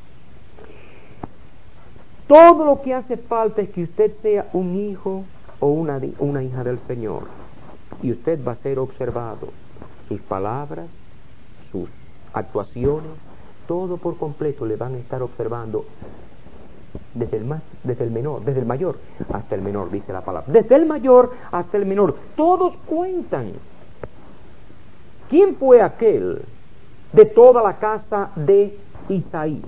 Todo lo que hace falta es que usted sea un hijo o una, una hija del Señor. Y usted va a ser observado. Sus palabras, sus actuaciones, todo por completo le van a estar observando desde el más, desde el menor, desde el mayor hasta el menor, dice la palabra. Desde el mayor hasta el menor. Todos cuentan. ¿Quién fue aquel de toda la casa de Isaí?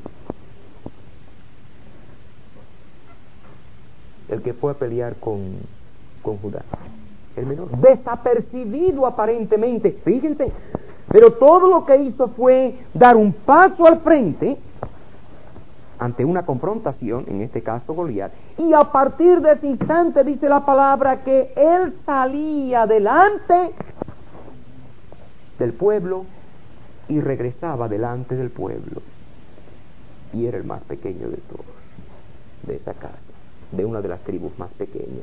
El que fue a pelear con, con Judá. El menor. Desapercibido aparentemente, fíjense. Pero todo lo que hizo fue dar un paso al frente ante una confrontación, en este caso Goliat, y a partir de ese instante dice la palabra que él salía delante del pueblo y regresaba delante del pueblo, y era el más pequeño de todos, de esa casa, de una de las tribus más pequeñas.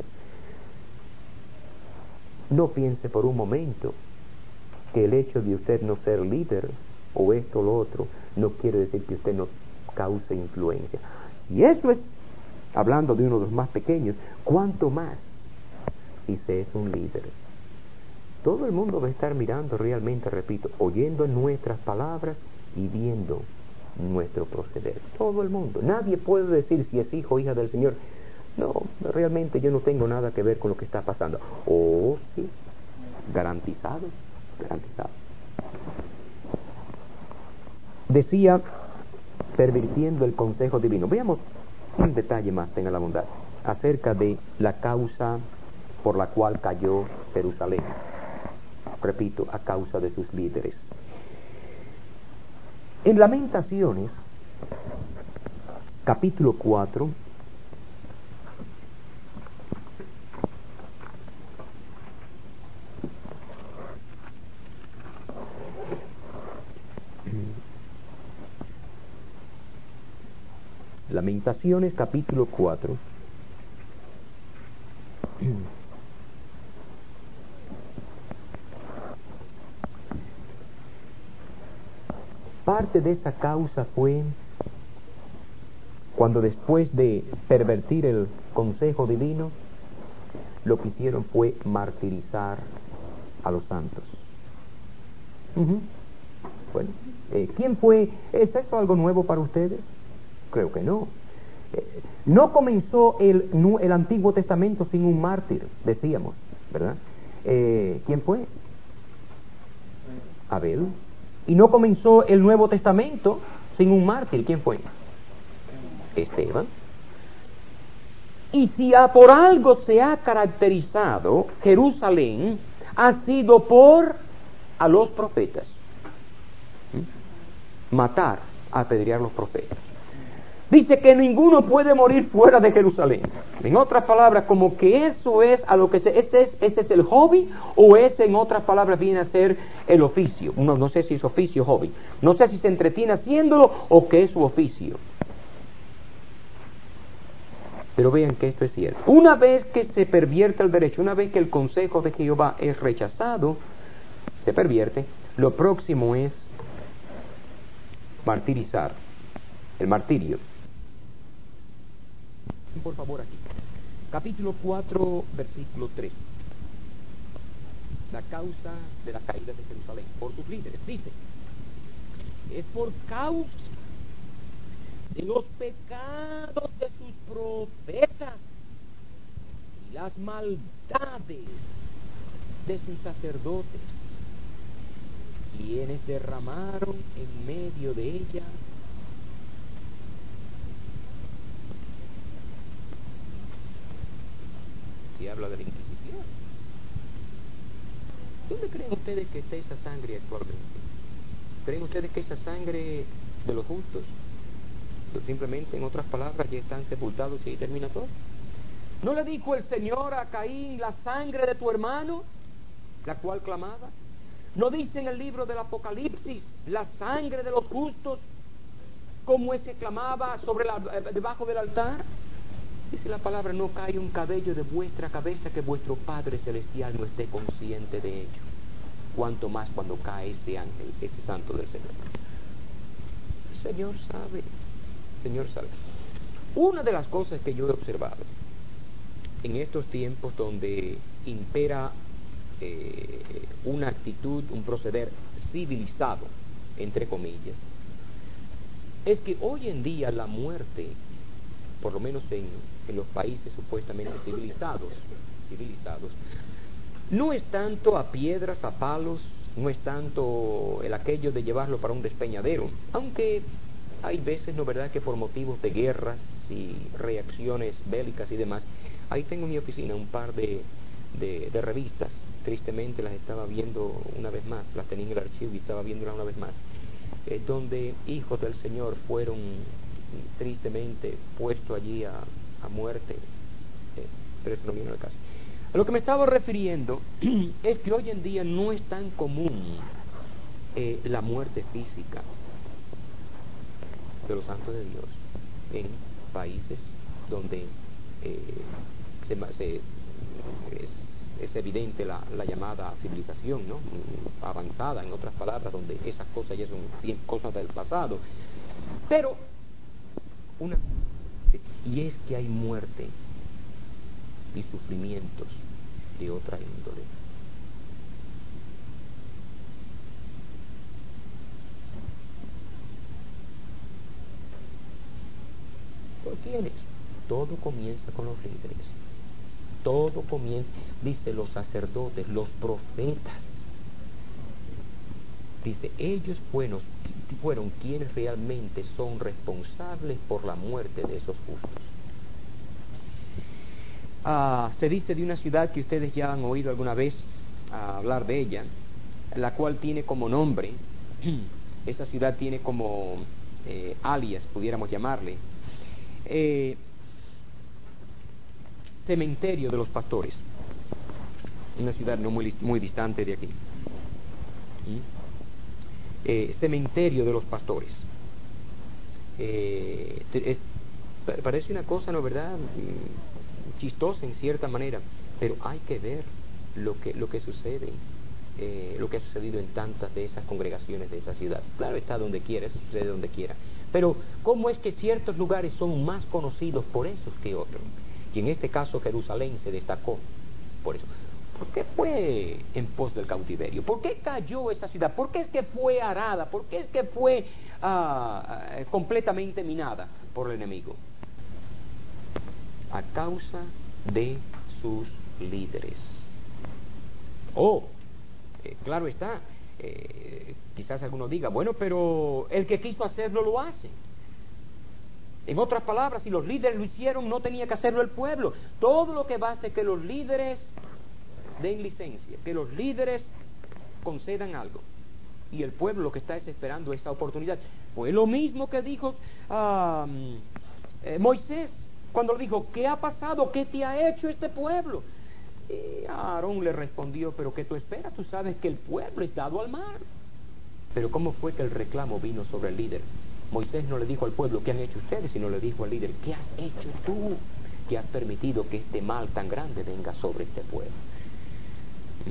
No piense por un momento que el hecho de usted no ser líder o esto o lo otro no quiere decir que usted no cause influencia. Si eso es hablando de uno de los más pequeños, ¿cuánto más si se es un líder? Todo el mundo va a estar mirando realmente, repito, oyendo nuestras palabras y viendo nuestro proceder. Todo el mundo. Nadie puede decir si es hijo o hija del Señor. No, realmente yo no tengo nada que ver con lo que está pasando. Oh, sí, garantizado, garantizado. Decía, pervirtiendo el consejo divino. Veamos un detalle más, tenga la bondad, acerca de la causa por la cual cayó Jerusalén. Repito, a causa de sus líderes. En Lamentaciones, capítulo cuatro, Lamentaciones capítulo cuatro. Parte de esa causa fue cuando, después de pervertir el consejo divino, lo que hicieron fue martirizar a los santos. Uh-huh. Bueno, eh, ¿quién fue? ¿Es esto algo nuevo para ustedes? Creo que no. Eh, no comenzó el, el Antiguo Testamento sin un mártir, decíamos, ¿verdad? Eh, ¿Quién fue? Abel. Y no comenzó el Nuevo Testamento sin un mártir. ¿Quién fue? Esteban. Y si a, por algo se ha caracterizado Jerusalén, ha sido por a los profetas. ¿Mm? Matar, apedrear los profetas. Dice que ninguno puede morir fuera de Jerusalén. En otras palabras, como que eso es a lo que se, ese es, ese es el hobby, o ese, en otras palabras, viene a ser el oficio. No, no sé si es oficio o hobby. No sé si se entretiene haciéndolo o que es su oficio. Pero vean que esto es cierto. Una vez que se pervierte el derecho, una vez que el consejo de Jehová es rechazado, se pervierte, lo próximo es martirizar, el martirio. Por favor, aquí. Capítulo cuatro, versículo tres. La causa de la caída de Jerusalén por sus líderes. Dice, es por causa de los pecados de sus profetas y las maldades de sus sacerdotes. quienes derramaron en medio de ella si habla de la Inquisición. ¿Dónde creen ustedes que está esa sangre actualmente? ¿Creen ustedes que esa sangre de los justos, o simplemente en otras palabras, ya están sepultados y ahí termina todo? ¿No le dijo el Señor a Caín, la sangre de tu hermano, la cual clamaba? ¿No dice en el libro del Apocalipsis, la sangre de los justos, como ese clamaba sobre la, debajo del altar? Dice la palabra, no cae un cabello de vuestra cabeza que vuestro Padre Celestial no esté consciente de ello. Cuanto más cuando cae este ángel, ese santo del Señor. El Señor sabe, el Señor sabe. Una de las cosas que yo he observado en estos tiempos donde impera eh, una actitud, un proceder civilizado, entre comillas, es que hoy en día la muerte, por lo menos en, en los países supuestamente civilizados, civilizados, no es tanto a piedras, a palos, no es tanto el aquello de llevarlo para un despeñadero, aunque hay veces, ¿no verdad?, que por motivos de guerras y reacciones bélicas y demás. Ahí tengo en mi oficina un par de, de, de revistas, tristemente las estaba viendo una vez más, las tenía en el archivo y estaba viéndolas una vez más, eh, donde hijos del Señor fueron tristemente puestos allí a, a muerte, eh, pero eso no viene al caso. A lo que me estaba refiriendo es que hoy en día no es tan común eh, la muerte física de los santos de Dios en países donde eh, se, se, es, es evidente la, la llamada civilización, ¿no?, avanzada, en otras palabras, donde esas cosas ya son cosas del pasado. Pero una y es que hay muerte y sufrimientos de otra índole. ¿Por quiénes? Todo comienza con los líderes. Todo comienza, dice, los sacerdotes, los profetas. Dice, ellos fueron, fueron quienes realmente son responsables por la muerte de esos justos. Ah, se dice de una ciudad que ustedes ya han oído alguna vez ah, hablar de ella, la cual tiene como nombre, esa ciudad tiene como eh, alias, pudiéramos llamarle, eh, Cementerio de los Pastores, una ciudad no muy, muy distante de aquí. ¿Mm? Eh, cementerio de los Pastores. Eh, es, parece una cosa, ¿no verdad?, chistosa en cierta manera, pero hay que ver lo que lo que sucede, eh, lo que ha sucedido en tantas de esas congregaciones de esa ciudad. Claro, está donde quiera, eso sucede donde quiera, pero ¿cómo es que ciertos lugares son más conocidos por esos que otros? Y en este caso Jerusalén se destacó por eso. ¿Por qué fue en pos del cautiverio? ¿Por qué cayó esa ciudad? ¿Por qué es que fue arada? ¿Por qué es que fue uh, completamente minada por el enemigo? A causa de sus líderes. Oh, eh, claro está, eh, quizás alguno diga, bueno, pero el que quiso hacerlo lo hace. En otras palabras, si los líderes lo hicieron, no tenía que hacerlo el pueblo. Todo lo que basta es que los líderes den licencia, que los líderes concedan algo, y el pueblo lo que está es esperando esa oportunidad. Fue lo mismo que dijo uh, eh, Moisés cuando le dijo, ¿qué ha pasado? ¿Qué te ha hecho este pueblo? Y Aarón le respondió, pero ¿qué tú esperas? Tú sabes que el pueblo es dado al mar. Pero ¿cómo fue que el reclamo vino sobre el líder? Moisés no le dijo al pueblo, ¿qué han hecho ustedes? Sino le dijo al líder, ¿qué has hecho tú que has permitido que este mal tan grande venga sobre este pueblo? ¿Sí?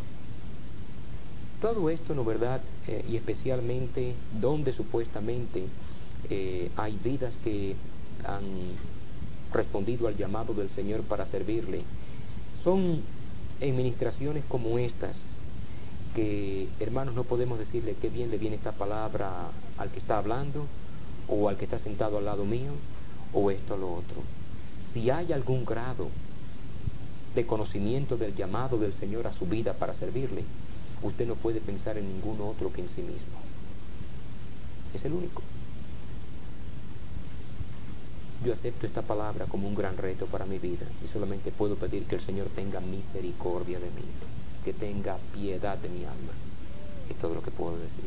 Todo esto, ¿no verdad? Eh, y especialmente donde supuestamente eh, hay vidas que han respondido al llamado del Señor para servirle, son en ministraciones como estas que, hermanos, no podemos decirle qué bien le viene esta palabra al que está hablando o al que está sentado al lado mío o esto o lo otro. Si hay algún grado de conocimiento del llamado del Señor a su vida para servirle, usted no puede pensar en ningún otro que en sí mismo. Es el único. Yo acepto esta palabra como un gran reto para mi vida y solamente puedo pedir que el Señor tenga misericordia de mí, que tenga piedad de mi alma. Es todo lo que puedo decir.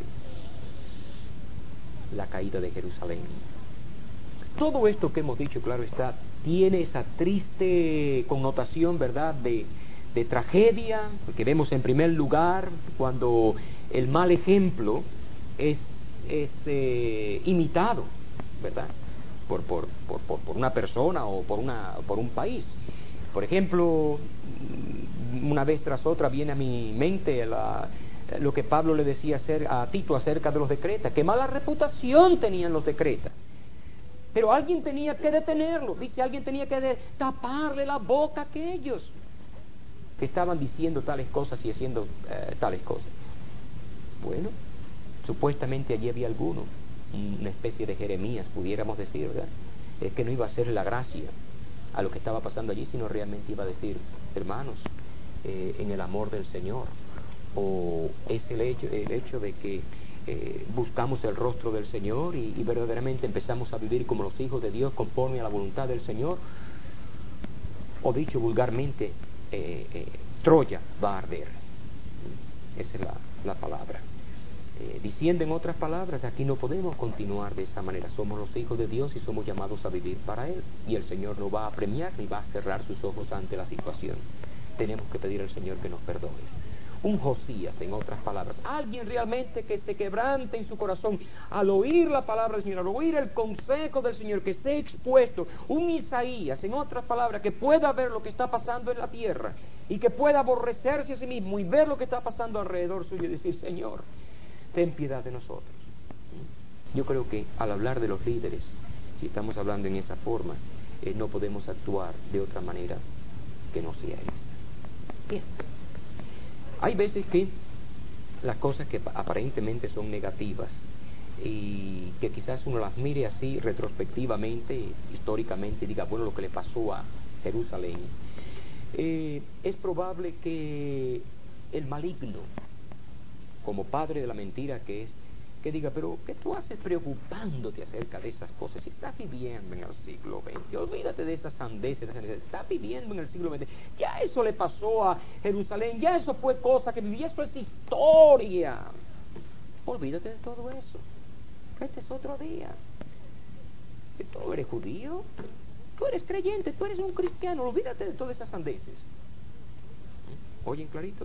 La caída de Jerusalén. Todo esto que hemos dicho, claro está, tiene esa triste connotación, ¿verdad?, de, de tragedia, porque vemos en primer lugar cuando el mal ejemplo es, es eh, imitado, ¿verdad?, por, por, por, por, por una persona o por, una, por un país. Por ejemplo, una vez tras otra viene a mi mente la, lo que Pablo le decía a Tito acerca de los de Creta, qué mala reputación tenían los de Creta. Pero alguien tenía que detenerlos, dice, alguien tenía que de, taparle la boca a aquellos que estaban diciendo tales cosas y haciendo eh, tales cosas. Bueno, supuestamente allí había alguno, una especie de Jeremías, pudiéramos decir, ¿verdad? Es que no iba a hacer la gracia a lo que estaba pasando allí, sino realmente iba a decir, hermanos, eh, en el amor del Señor, o es el hecho, el hecho de que eh, buscamos el rostro del Señor y, y verdaderamente empezamos a vivir como los hijos de Dios conforme a la voluntad del Señor, o dicho vulgarmente, eh, eh, Troya va a arder. Esa es la, la palabra. Eh, diciendo en otras palabras, aquí no podemos continuar de esa manera. Somos los hijos de Dios y somos llamados a vivir para Él. Y el Señor no va a premiar ni va a cerrar sus ojos ante la situación. Tenemos que pedir al Señor que nos perdone. Un Josías, en otras palabras, alguien realmente que se quebrante en su corazón al oír la palabra del Señor, al oír el consejo del Señor, que esté expuesto. Un Isaías, en otras palabras, que pueda ver lo que está pasando en la tierra y que pueda aborrecerse a sí mismo y ver lo que está pasando alrededor suyo y decir, Señor, ten piedad de nosotros. Yo creo que al hablar de los líderes, si estamos hablando en esa forma, eh, no podemos actuar de otra manera que no sea esta. Bien. Hay veces que las cosas que aparentemente son negativas y que quizás uno las mire así retrospectivamente, históricamente, y diga, bueno, lo que le pasó a Jerusalén, eh, es probable que el maligno, como padre de la mentira que es, que diga, pero ¿qué tú haces preocupándote acerca de esas cosas? Si estás viviendo en el siglo veinte, olvídate de esas sandeces, de esas sandeces. Estás viviendo en el siglo veinte, ya eso le pasó a Jerusalén, ya eso fue cosa que vivía, eso es historia. Olvídate de todo eso. Este es otro día. Que tú eres judío, tú eres creyente, tú eres un cristiano, olvídate de todas esas sandeces. ¿Oyen claritos?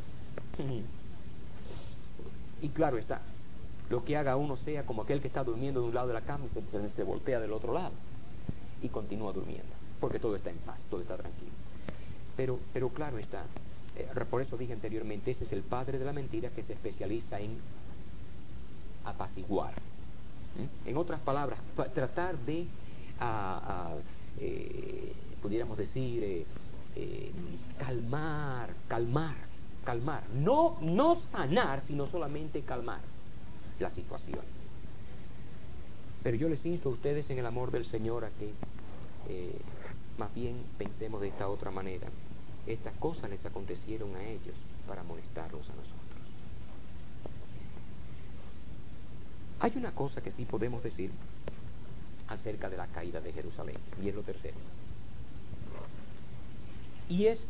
Y claro está, lo que haga uno sea como aquel que está durmiendo de un lado de la cama y se, se voltea del otro lado y continúa durmiendo, porque todo está en paz, todo está tranquilo. Pero, pero claro está, eh, por eso dije anteriormente, ese es el padre de la mentira que se especializa en apaciguar. ¿Mm? En otras palabras, tratar de, a, a, eh, pudiéramos decir, eh, eh, calmar, calmar, calmar, no, no sanar, sino solamente calmar la situación. Pero yo les insto a ustedes en el amor del Señor a que eh, más bien pensemos de esta otra manera. Estas cosas les acontecieron a ellos para molestarnos a nosotros. Hay una cosa que sí podemos decir acerca de la caída de Jerusalén, y es lo tercero. Y es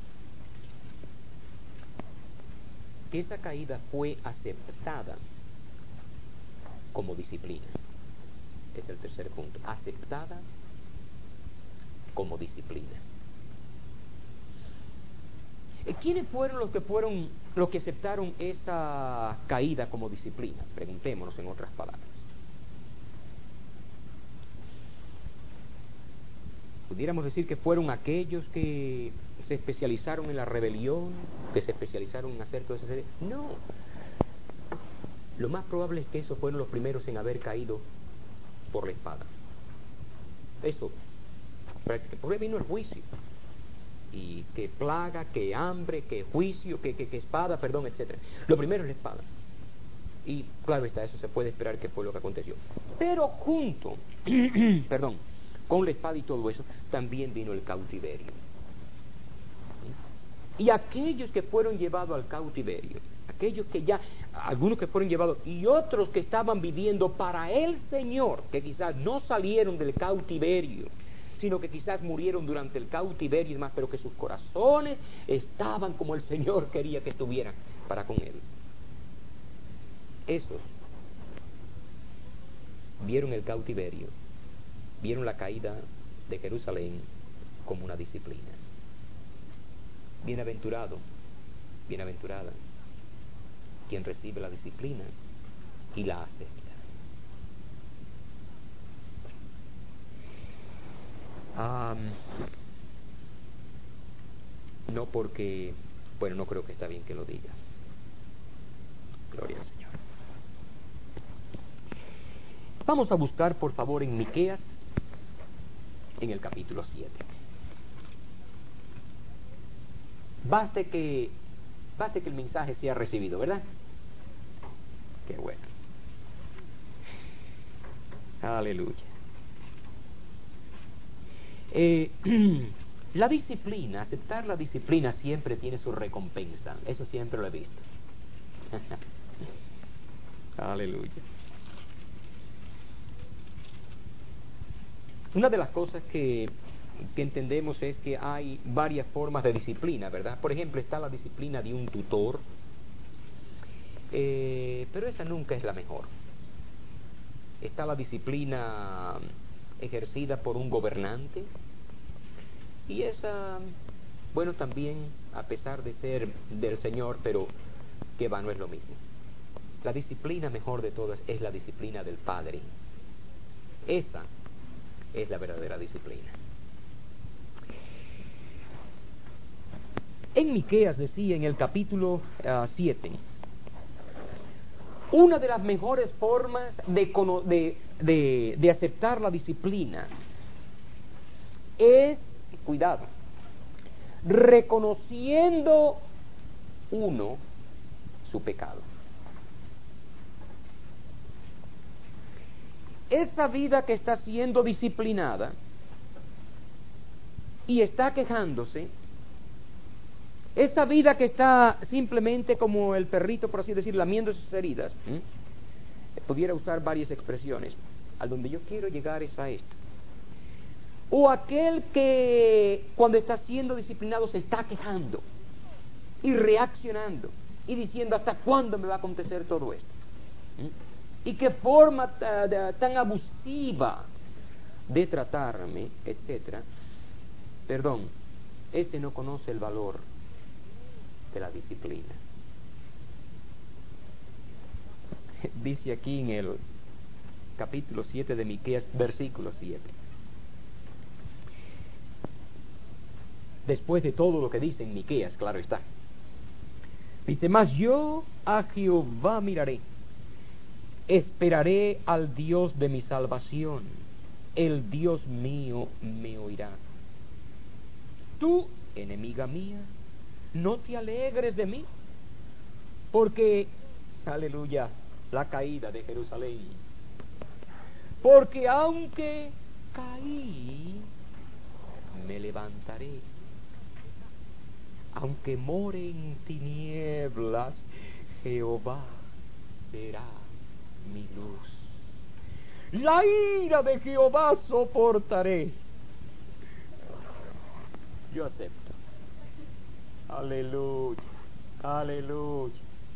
que esa caída fue aceptada como disciplina. Este es el tercer punto. Aceptada como disciplina. ¿Quiénes fueron los que fueron los que aceptaron esa caída como disciplina? Preguntémonos en otras palabras. Pudiéramos decir que fueron aquellos que se especializaron en la rebelión, que se especializaron en hacer todo eso. No. Lo más probable es que esos fueron los primeros en haber caído por la espada. Eso, porque vino el juicio. Y que plaga, que hambre, que juicio, que, que, que espada, perdón, etcétera. Lo primero es la espada. Y claro está, eso se puede esperar que fue lo que aconteció. Pero junto, perdón, con la espada y todo eso, también vino el cautiverio. Y aquellos que fueron llevados al cautiverio, aquellos que ya, algunos que fueron llevados y otros que estaban viviendo para el Señor, que quizás no salieron del cautiverio, sino que quizás murieron durante el cautiverio y demás, pero que sus corazones estaban como el Señor quería que estuvieran para con Él. Esos vieron el cautiverio, vieron la caída de Jerusalén como una disciplina. Bienaventurado, bienaventurada, quien recibe la disciplina y la acepta. Um, no porque, bueno, no creo que está bien que lo diga. Gloria al Señor. Vamos a buscar, por favor, en Miqueas, en el capítulo siete. Baste que, baste que el mensaje sea recibido, ¿verdad? Qué bueno. Aleluya. Eh, la disciplina, aceptar la disciplina siempre tiene su recompensa. Eso siempre lo he visto. Aleluya. Una de las cosas que, que entendemos es que hay varias formas de disciplina, ¿verdad? Por ejemplo, está la disciplina de un tutor, eh, pero esa nunca es la mejor. Está la disciplina ejercida por un gobernante, y esa, bueno, también, a pesar de ser del Señor, pero que va, no es lo mismo. La disciplina mejor de todas es la disciplina del Padre. Esa es la verdadera disciplina. En Miqueas decía en el capítulo siete, una de las mejores formas de, de, de, de aceptar la disciplina es, cuidado, reconociendo uno su pecado. Esa vida que está siendo disciplinada y está quejándose, esa vida que está simplemente como el perrito, por así decir, lamiendo sus heridas, ¿eh? Pudiera usar varias expresiones. A donde yo quiero llegar es a esto. O aquel que cuando está siendo disciplinado se está quejando y reaccionando y diciendo ¿hasta cuándo me va a acontecer todo esto? ¿Eh? Y qué forma uh, tan abusiva de tratarme, etcétera. Perdón, ese no conoce el valor de la disciplina. Dice aquí en el capítulo siete de Miqueas, versículo siete. Después de todo lo que dice en Miqueas, claro está. Dice, mas yo a Jehová miraré, esperaré al Dios de mi salvación, el Dios mío me oirá. Tú, enemiga mía, no te alegres de mí, porque, aleluya, la caída de Jerusalén, porque aunque caí, me levantaré, aunque more en tinieblas, Jehová será mi luz. La ira de Jehová soportaré. Yo acepto. Aleluya, aleluya.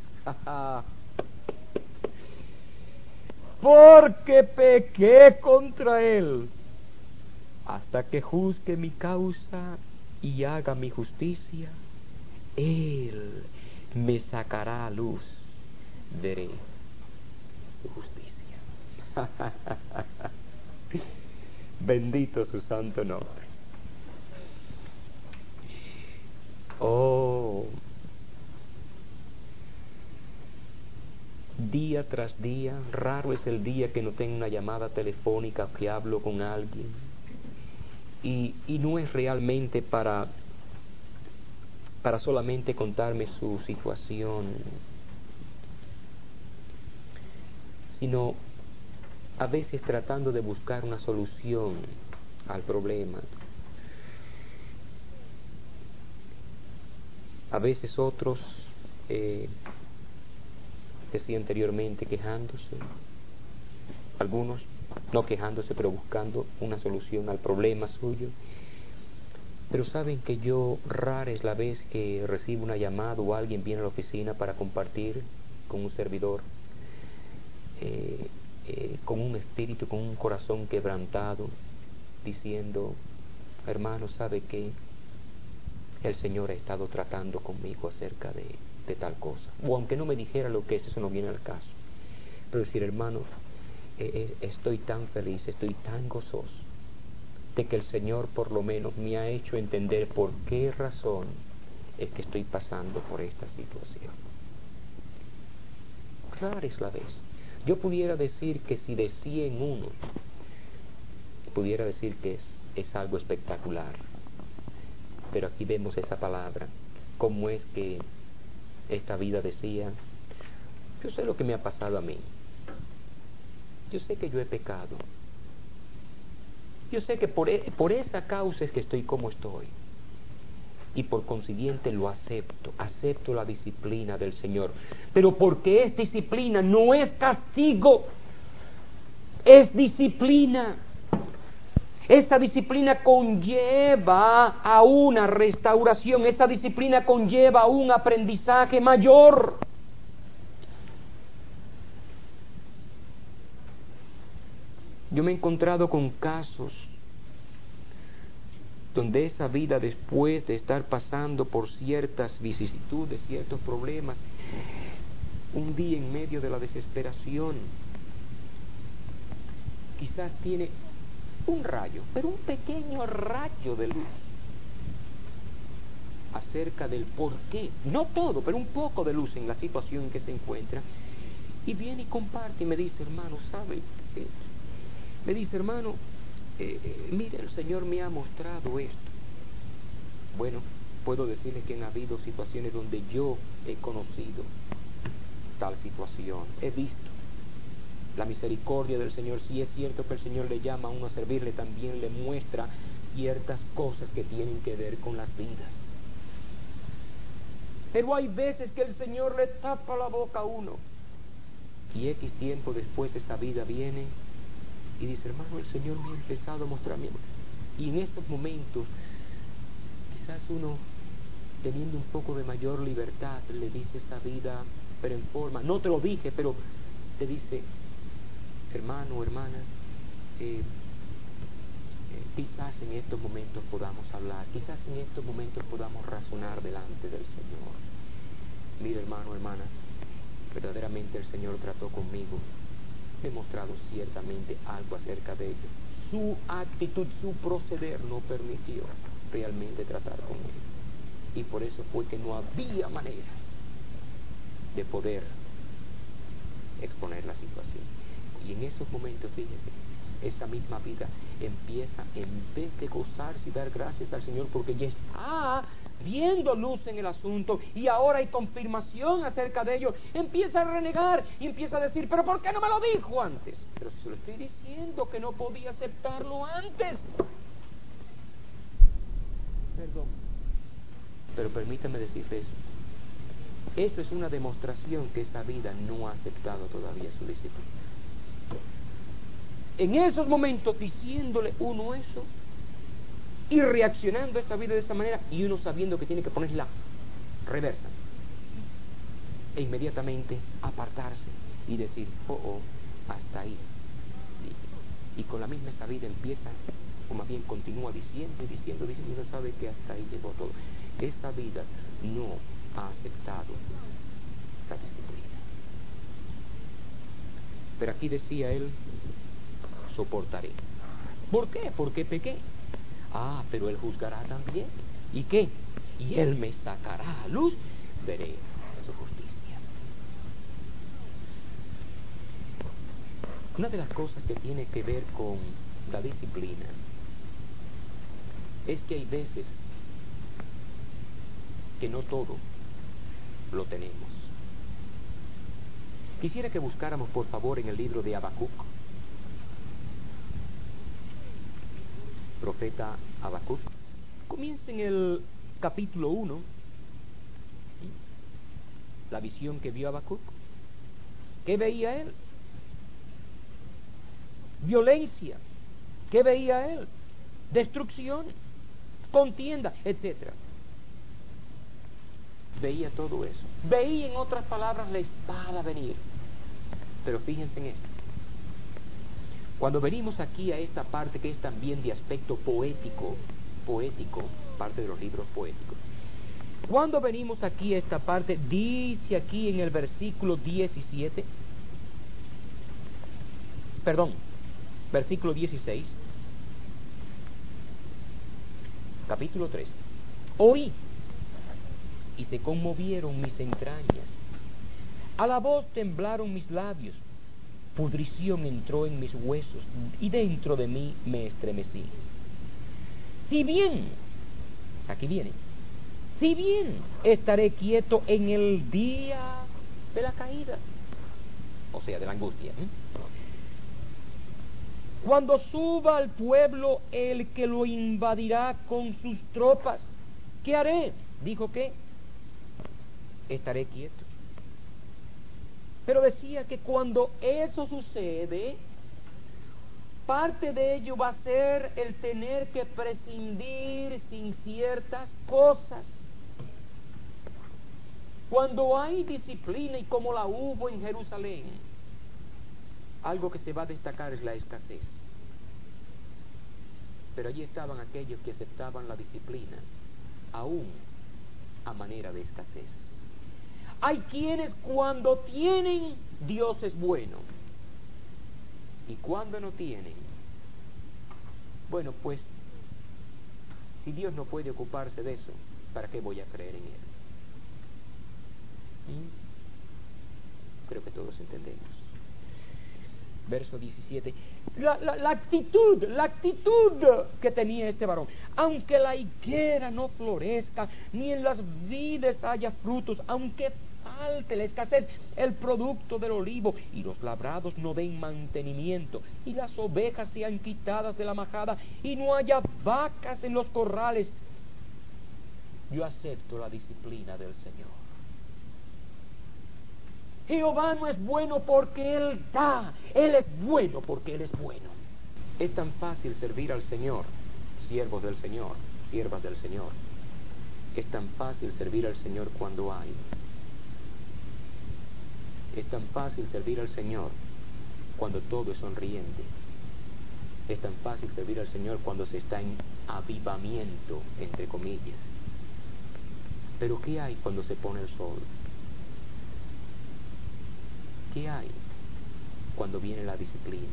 Porque pequé contra él, hasta que juzgue mi causa y haga mi justicia, él me sacará a luz, veré su justicia. Bendito su santo nombre. Oh, día tras día, raro es el día que no tengo una llamada telefónica, que hablo con alguien, y, y no es realmente para, para solamente contarme su situación, sino a veces tratando de buscar una solución al problema. A veces otros eh, decía anteriormente, quejándose. Algunos no quejándose, pero buscando una solución al problema suyo. Pero saben que yo rara es la vez que recibo una llamada o alguien viene a la oficina para compartir con un servidor, eh, eh, con un espíritu, con un corazón quebrantado, diciendo: hermano, ¿sabe qué? El Señor ha estado tratando conmigo acerca de, de tal cosa. O aunque no me dijera lo que es, eso no viene al caso. Pero decir: hermano, eh, eh, estoy tan feliz, estoy tan gozoso de que el Señor por lo menos me ha hecho entender por qué razón es que estoy pasando por esta situación. Rara es la vez. Yo pudiera decir que si de cien uno, pudiera decir que es, es algo espectacular. Pero aquí vemos esa palabra, cómo es que esta vida decía: yo sé lo que me ha pasado a mí, yo sé que yo he pecado, yo sé que por, e- por esa causa es que estoy como estoy, y por consiguiente lo acepto, acepto la disciplina del Señor, pero porque es disciplina, no es castigo, es disciplina. Esa disciplina conlleva a una restauración, esa disciplina conlleva a un aprendizaje mayor. Yo me he encontrado con casos donde esa vida, después de estar pasando por ciertas vicisitudes, ciertos problemas, un día en medio de la desesperación, quizás tiene un rayo, pero un pequeño rayo de luz acerca del por qué, no todo, pero un poco de luz en la situación en que se encuentra, y viene y comparte y me dice: hermano, ¿sabe? Eh, me dice: hermano, eh, eh, mire, el Señor me ha mostrado esto. Bueno, puedo decirle que han habido situaciones donde yo he conocido tal situación, he visto la misericordia del Señor. Si es cierto que el Señor le llama a uno a servirle, también le muestra ciertas cosas que tienen que ver con las vidas. Pero hay veces que el Señor le tapa la boca a uno, y X tiempo después esa vida viene y dice: hermano, el Señor me ha empezado a mostrar mi amor. Y en estos momentos, quizás uno, teniendo un poco de mayor libertad, le dice esa vida, pero en forma, no te lo dije, pero te dice: hermano, hermana, eh, eh, quizás en estos momentos podamos hablar, quizás en estos momentos podamos razonar delante del Señor. Mira, hermano, hermana, verdaderamente el Señor trató conmigo, he mostrado ciertamente algo acerca de ello. Su actitud, su proceder no permitió realmente tratar con él, y por eso fue que no había manera de poder exponer la situación. Y en esos momentos, fíjese, esa misma vida empieza, en vez de gozarse y dar gracias al Señor porque ya está viendo luz en el asunto y ahora hay confirmación acerca de ello, empieza a renegar y empieza a decir: pero ¿por qué no me lo dijo antes? Pero se lo estoy diciendo que no podía aceptarlo antes. Perdón, pero permítame decirle eso. Eso es una demostración que esa vida no ha aceptado todavía su disciplina. En esos momentos, diciéndole uno eso y reaccionando a esa vida de esa manera, y uno sabiendo que tiene que ponerla reversa e inmediatamente apartarse y decir: oh, oh, hasta ahí, dice. Y con la misma esa vida empieza, o más bien continúa diciendo y diciendo, diciendo, y uno sabe que hasta ahí llegó todo. Esa vida no ha aceptado la disciplina. Pero aquí decía él: soportaré. ¿Por qué? Porque pequé. Ah, pero él juzgará también. ¿Y qué? Y él me sacará a luz, veré su justicia. Una de las cosas que tiene que ver con la disciplina es que hay veces que no todo lo tenemos. Quisiera que buscáramos, por favor, en el libro de Habacuc, profeta Habacuc. Comienza en el capítulo uno, la visión que vio Habacuc. ¿Qué veía él? Violencia. ¿Qué veía él? Destrucción, contienda, etcétera. Veía todo eso. Veía, en otras palabras, la espada venir. Pero fíjense en esto. Cuando venimos aquí a esta parte que es también de aspecto poético, poético, parte de los libros poéticos. Cuando venimos aquí a esta parte, dice aquí en el versículo diecisiete, perdón, versículo dieciséis, capítulo tres. Oí y se conmovieron mis entrañas. A la voz temblaron mis labios. Pudrición entró en mis huesos y dentro de mí me estremecí. Si bien, aquí viene, si bien estaré quieto en el día de la caída, o sea, de la angustia, ¿eh? Cuando suba al pueblo el que lo invadirá con sus tropas, ¿qué haré? Dijo que estaré quieto. Pero decía que cuando eso sucede, parte de ello va a ser el tener que prescindir sin ciertas cosas. Cuando hay disciplina, y como la hubo en Jerusalén, algo que se va a destacar es la escasez. Pero allí estaban aquellos que aceptaban la disciplina, aún a manera de escasez. Hay quienes cuando tienen, Dios es bueno. Y cuando no tienen, bueno, pues, si Dios no puede ocuparse de eso, ¿para qué voy a creer en Él? ¿Mm? Creo que todos entendemos. Verso diecisiete. La, la, la actitud, la actitud que tenía este varón. Aunque la higuera no florezca, ni en las vides haya frutos, aunque falte la escasez, el producto del olivo, y los labrados no den mantenimiento, y las ovejas sean quitadas de la majada, y no haya vacas en los corrales, yo acepto la disciplina del Señor. Jehová no es bueno porque Él da, Él es bueno porque Él es bueno. Es tan fácil servir al Señor, siervos del Señor, siervas del Señor. Es tan fácil servir al Señor cuando hay. Es tan fácil servir al Señor cuando todo es sonriente. Es tan fácil servir al Señor cuando se está en avivamiento, entre comillas. Pero ¿qué hay cuando se pone el sol? ¿Qué hay cuando viene la disciplina?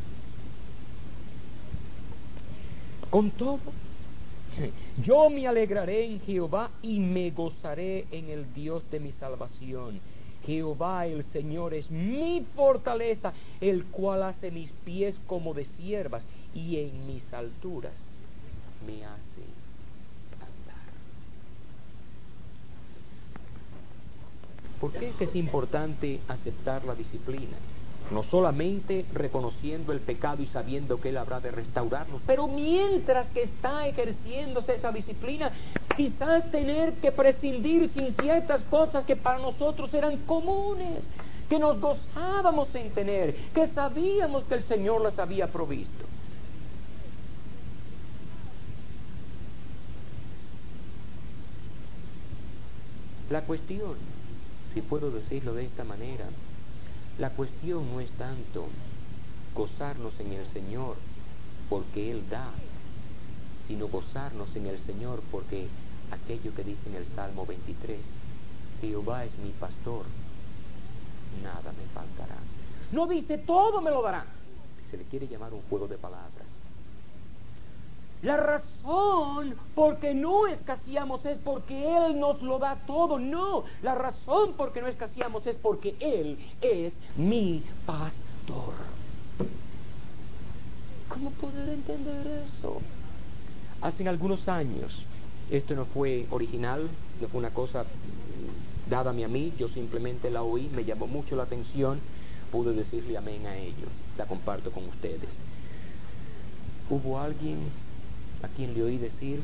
Con todo, yo me alegraré en Jehová y me gozaré en el Dios de mi salvación. Jehová el Señor es mi fortaleza, el cual hace mis pies como de ciervas y en mis alturas me hace andar. ¿Por qué es que es importante aceptar la disciplina? No solamente reconociendo el pecado y sabiendo que Él habrá de restaurarnos, pero mientras que está ejerciéndose esa disciplina, quizás tener que prescindir sin ciertas cosas que para nosotros eran comunes, que nos gozábamos en tener, que sabíamos que el Señor las había provisto. La cuestión, si puedo decirlo de esta manera, la cuestión no es tanto gozarnos en el Señor porque Él da, sino gozarnos en el Señor porque aquello que dice en el Salmo veintitrés, Jehová es mi pastor, nada me faltará. No dice todo me lo dará. Se le quiere llamar un juego de palabras. La razón por qué no escaseamos es porque Él nos lo da todo. No, la razón por qué no escaseamos es porque Él es mi pastor. ¿Cómo poder entender eso? Hace algunos años, esto no fue original, no fue una cosa dada a mí, yo simplemente la oí, me llamó mucho la atención, pude decirle amén a ello, la comparto con ustedes. Hubo alguien a quien le oí decir,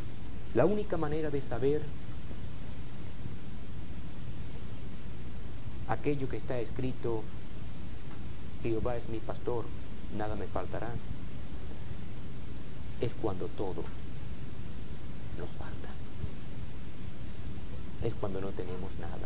la única manera de saber aquello que está escrito: Jehová es mi pastor, nada me faltará, es cuando todo nos falta, es cuando no tenemos nada.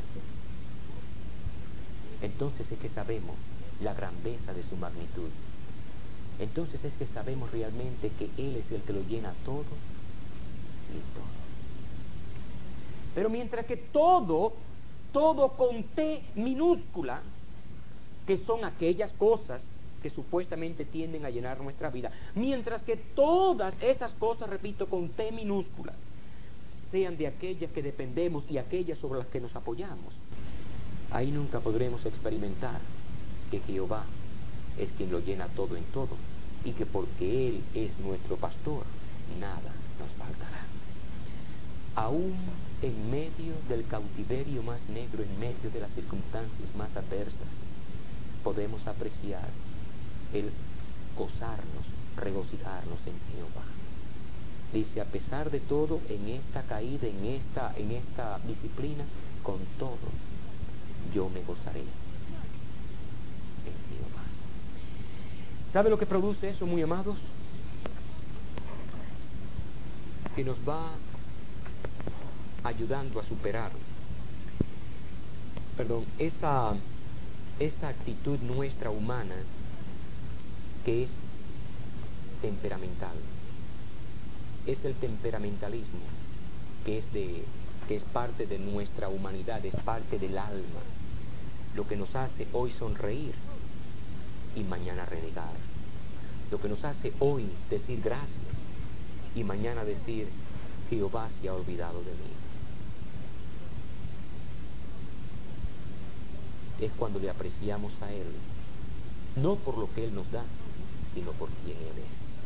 Entonces es que sabemos la grandeza de su magnitud. Entonces es que sabemos realmente que Él es el que lo llena todo y todo. Pero mientras que todo, todo con T minúscula, que son aquellas cosas que supuestamente tienden a llenar nuestra vida, mientras que todas esas cosas, repito, con T minúscula, sean de aquellas que dependemos y aquellas sobre las que nos apoyamos, ahí nunca podremos experimentar que Jehová es quien lo llena todo en todo, y que porque Él es nuestro pastor, nada nos faltará. Aún en medio del cautiverio más negro, en medio de las circunstancias más adversas, podemos apreciar el gozarnos, regocijarnos en Jehová. Dice: a pesar de todo, en esta caída, en esta, en esta disciplina, con todo, yo me gozaré en Jehová. ¿Sabe lo que produce eso, muy amados? Que nos va ayudando a superar, perdón, esa, esa actitud nuestra humana que es temperamental. Es el temperamentalismo que es, de, que es parte de nuestra humanidad, es parte del alma, lo que nos hace hoy sonreír y mañana renegar, lo que nos hace hoy decir gracias y mañana decir: Jehová se ha olvidado de mí. Es cuando le apreciamos a Él, no por lo que Él nos da, sino por quien Él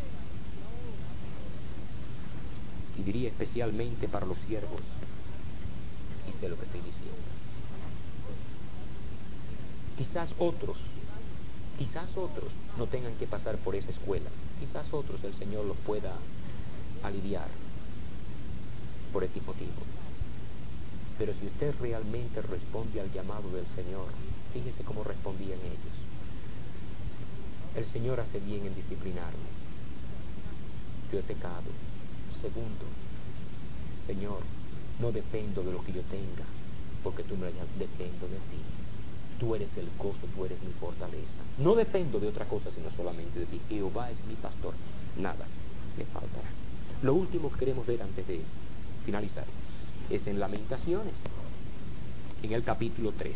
es. Y diría especialmente para los siervos, y sé lo que estoy diciendo. Quizás otros, quizás otros no tengan que pasar por esa escuela, quizás otros el Señor los pueda aliviar por este motivo. Pero si usted realmente responde al llamado del Señor, fíjese cómo respondían ellos. El Señor hace bien en disciplinarme. Yo he pecado. Segundo, Señor, no dependo de lo que yo tenga, porque tú me hayas, dependo de ti. Tú eres el gozo, tú eres mi fortaleza. No dependo de otra cosa sino solamente de ti. Jehová es mi pastor, nada me faltará. Lo último que queremos ver antes de finalizar es en Lamentaciones, en el capítulo tres.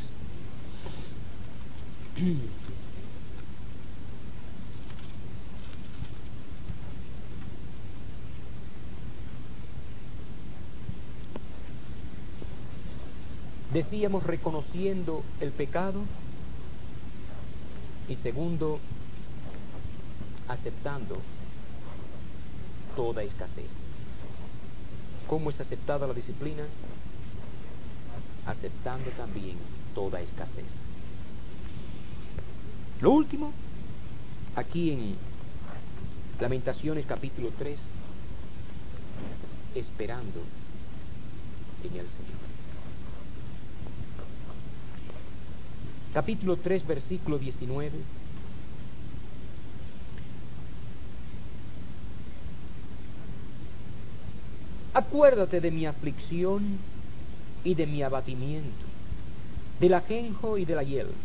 Decíamos, reconociendo el pecado, y segundo, aceptando toda escasez. ¿Cómo es aceptada la disciplina? Aceptando también toda escasez. Lo último, aquí en Lamentaciones capítulo tres, esperando en el Señor. Capítulo tres, versículo diecinueve. Acuérdate de mi aflicción y de mi abatimiento, del ajenjo y de la hiel.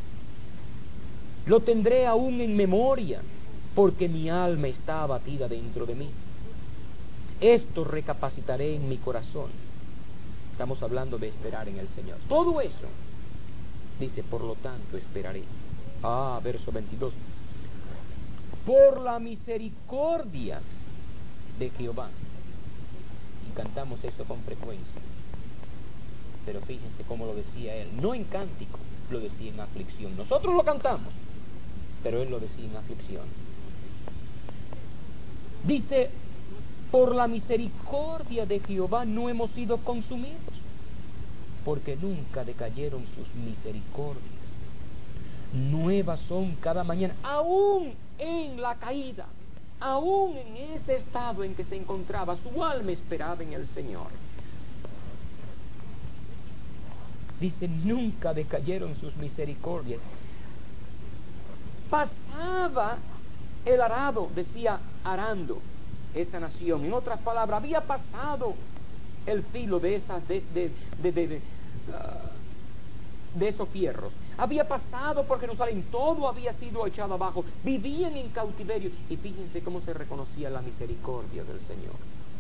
Lo tendré aún en memoria, porque mi alma está abatida dentro de mí. Esto recapacitaré en mi corazón. Estamos hablando de esperar en el Señor. Todo eso, dice, por lo tanto esperaré. Ah, verso veintidós. Por la misericordia de Jehová. Y cantamos eso con frecuencia. Pero fíjense cómo lo decía él. No en cántico, lo decía en aflicción. Nosotros lo cantamos, pero él lo decía en aflicción. Dice, por la misericordia de Jehová no hemos sido consumidos, porque nunca decayeron sus misericordias. Nuevas son cada mañana, aún en la caída, aún en ese estado en que se encontraba, su alma esperaba en el Señor. Dice, nunca decayeron sus misericordias. Pasaba el arado, decía, arando esa nación. En otras palabras, había pasado el filo de esas de, de, de, de, de, uh, de esos fierros. Había pasado por Jerusalén, todo había sido echado abajo. Vivían en cautiverio. Y fíjense cómo se reconocía la misericordia del Señor.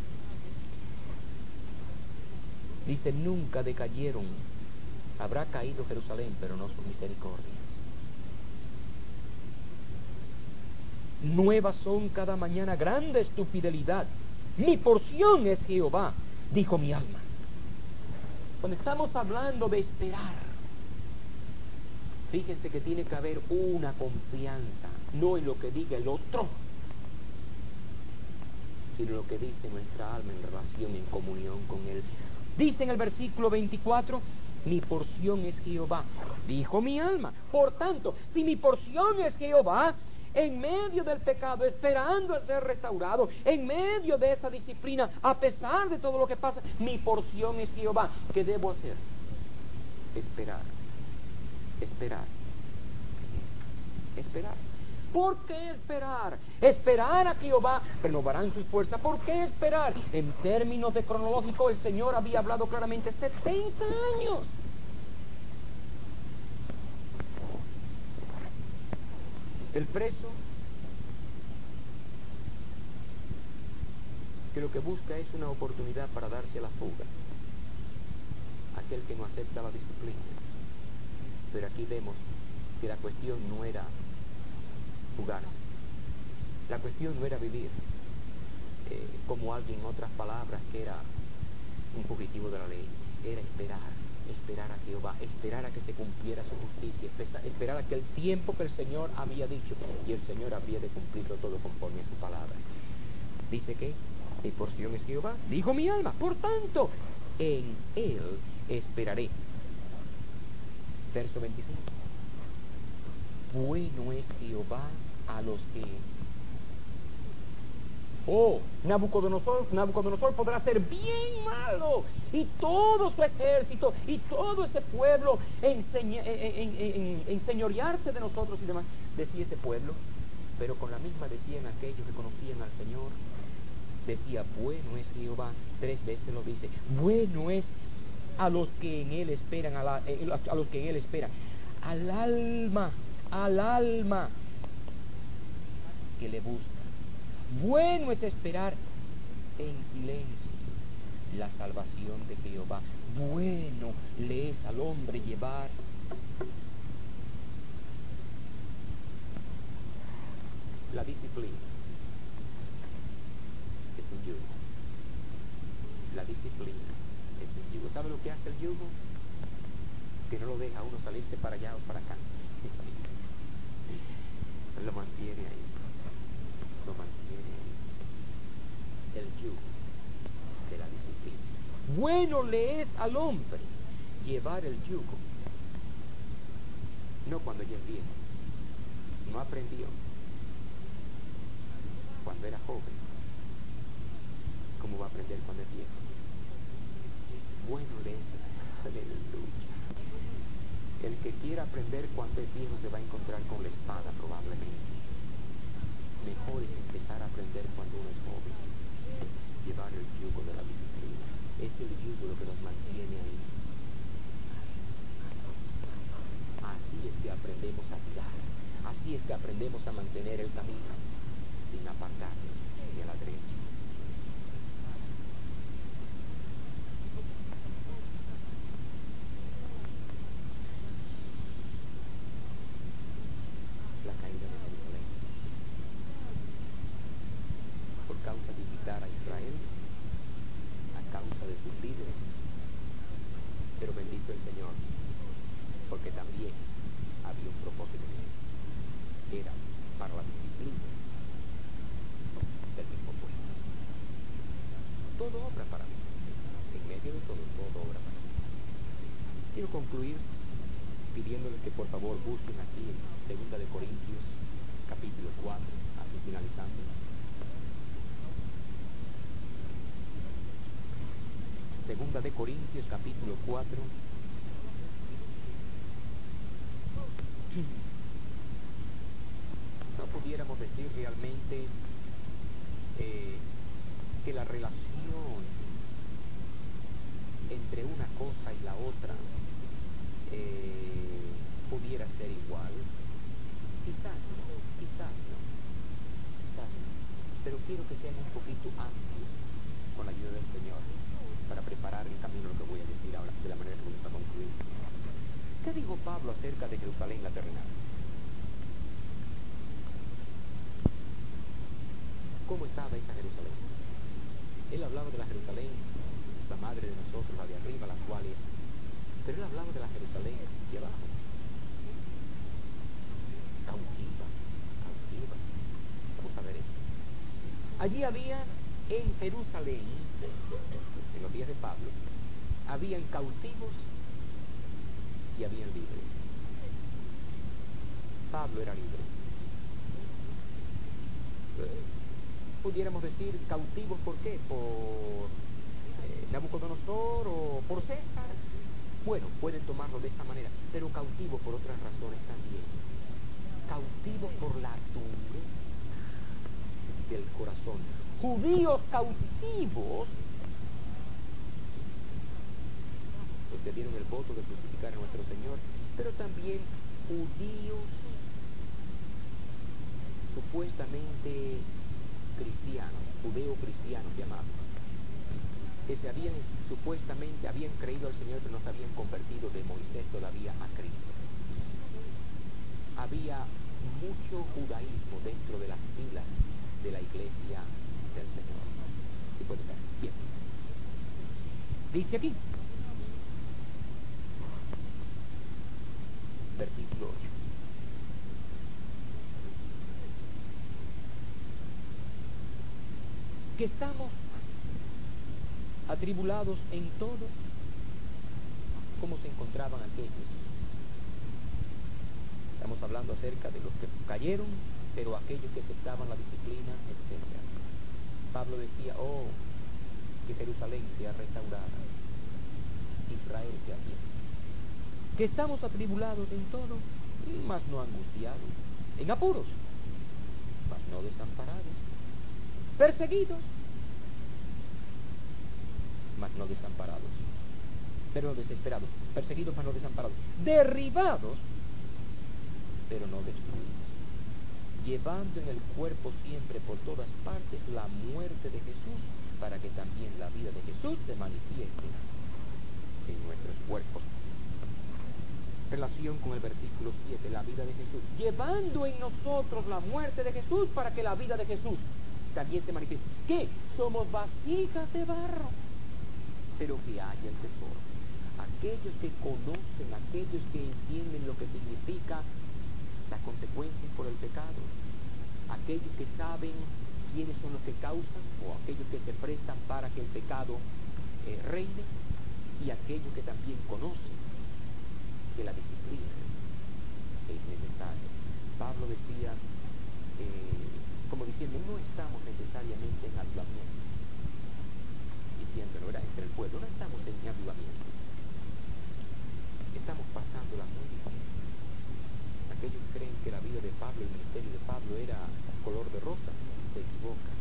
Dice, nunca decayeron. Habrá caído Jerusalén, pero no sus misericordias. Nuevas son cada mañana, grande es tu fidelidad. Mi porción es Jehová, dijo mi alma. Cuando estamos hablando de esperar, fíjense que tiene que haber una confianza, no en lo que diga el otro, sino en lo que dice nuestra alma en relación, en comunión con Él. Dice en el versículo veinticuatro, mi porción es Jehová, dijo mi alma. Por tanto, si mi porción es Jehová, en medio del pecado, esperando a ser restaurado, en medio de esa disciplina, a pesar de todo lo que pasa, mi porción es Jehová. ¿Qué debo hacer? Esperar, esperar, esperar. ¿Por qué esperar? Esperar a Jehová, renovarán sus fuerzas. ¿Por qué esperar? En términos de cronológico, el Señor había hablado claramente, setenta años. El preso, que lo que busca es una oportunidad para darse a la fuga, aquel que no acepta la disciplina. Pero aquí vemos que la cuestión no era fugarse, la cuestión no era vivir eh, como alguien, en otras palabras, que era un fugitivo de la ley, era esperar. Esperar a Jehová, esperar a que se cumpliera su justicia, esperar a que el tiempo que el Señor había dicho, y el Señor habría de cumplirlo todo conforme a su palabra. Dice que mi porción es Jehová, dijo mi alma, por tanto, en Él esperaré. Verso veinticinco. Bueno es Jehová a los que... Oh, Nabucodonosor, Nabucodonosor podrá ser bien malo, y todo su ejército y todo ese pueblo enseña, en, en, en, enseñorearse de nosotros y demás. Decía ese pueblo, pero con la misma decían aquellos que conocían al Señor. Decía, bueno es Jehová, tres veces lo dice, bueno es a los que en Él esperan, a, la, a los que en Él esperan, al alma, al alma que le busca. Bueno es esperar en silencio la salvación de Jehová. Bueno le es al hombre llevar la disciplina. Es un yugo. La disciplina es un yugo. ¿Sabe lo que hace el yugo? Que no lo deja a uno salirse para allá o para acá. Lo mantiene ahí. Lo mantiene ahí. El yugo de la disciplina. Bueno le es al hombre llevar el yugo. No cuando ya es viejo. No aprendió cuando era joven. ¿Cómo va a aprender cuando es viejo? Bueno le es, aleluya. El que quiera aprender cuando es viejo se va a encontrar con la espada probablemente. Mejor es empezar a aprender cuando uno es joven. Llevar el yugo de la disciplina. Es el yugo lo que nos mantiene ahí. Así es que aprendemos a tirar. Así es que aprendemos a mantener el camino sin apartarnos ni a la derecha. La caída de Jerusalén por causa de imitar a Israel, a causa de sus líderes. Pero bendito el Señor, porque también había un propósito en él. Era para la disciplina del mismo pueblo. Todo obra para mí. En medio de todo, todo obra para mí. Quiero concluir pidiéndoles que por favor busquen aquí en Segunda de Corintios, capítulo cuatro, así finalizando. Segunda de Corintios, capítulo cuatro, realmente eh, que la relación entre una cosa y la otra eh, pudiera ser igual. Quizás no, quizás no, quizás no. Pero quiero que sean un poquito amplios con la ayuda del Señor para preparar el camino a lo que voy a decir ahora, de la manera que voy a concluir. ¿Qué dijo Pablo acerca de Jerusalén la terrenal? ¿Cómo estaba esa Jerusalén? Él hablaba de la Jerusalén, la madre de nosotros, la de arriba, la cual es. Pero él hablaba de la Jerusalén de abajo. Cautiva, cautiva. Vamos a ver esto. Allí había en Jerusalén, en los días de Pablo, habían cautivos y habían libres. Pablo era libre. Pudiéramos decir cautivos, ¿por qué? Por eh, Nabucodonosor o por César. Bueno, pueden tomarlo de esta manera, pero cautivos por otras razones también. Cautivos por la dureza del corazón. Judíos cautivos, los que dieron el voto de crucificar a nuestro Señor, pero también judíos supuestamente cristianos, judeo-cristianos llamados, que se habían supuestamente habían creído al Señor, pero no se habían convertido de Moisés todavía a Cristo. Había mucho judaísmo dentro de las filas de la iglesia del Señor. ¿Sí puede ver? Bien. Dice aquí, versículo ocho. Que estamos atribulados en todo, como se encontraban aquellos. Estamos hablando acerca de los que cayeron, pero aquellos que aceptaban la disciplina, etcétera. Pablo decía, oh, que Jerusalén sea restaurada, Israel sea bien. Que estamos atribulados en todo, mas no angustiados, en apuros, mas no desamparados, perseguidos, mas no desamparados, pero desesperados, perseguidos mas no desamparados, derribados, pero no destruidos, llevando en el cuerpo siempre por todas partes la muerte de Jesús, para que también la vida de Jesús se manifieste en nuestros cuerpos. Relación con el versículo siete, la vida de Jesús, llevando en nosotros la muerte de Jesús, para que la vida de Jesús también se manifieste. ¿Qué? Somos vasijas de barro, pero que haya el tesoro. Aquellos que conocen, aquellos que entienden lo que significa las consecuencias por el pecado, aquellos que saben quiénes son los que causan, o aquellos que se prestan para que el pecado eh, reine, y aquellos que también conocen que la disciplina es necesaria. Pablo decía, eh, como diciendo, no estamos necesariamente en avivamiento, diciéndolo, ¿verdad?, entre el pueblo, no estamos en avivamiento, estamos pasándola muy difícil. Aquellos creen que la vida de Pablo, el ministerio de Pablo era color de rosa, se equivocan.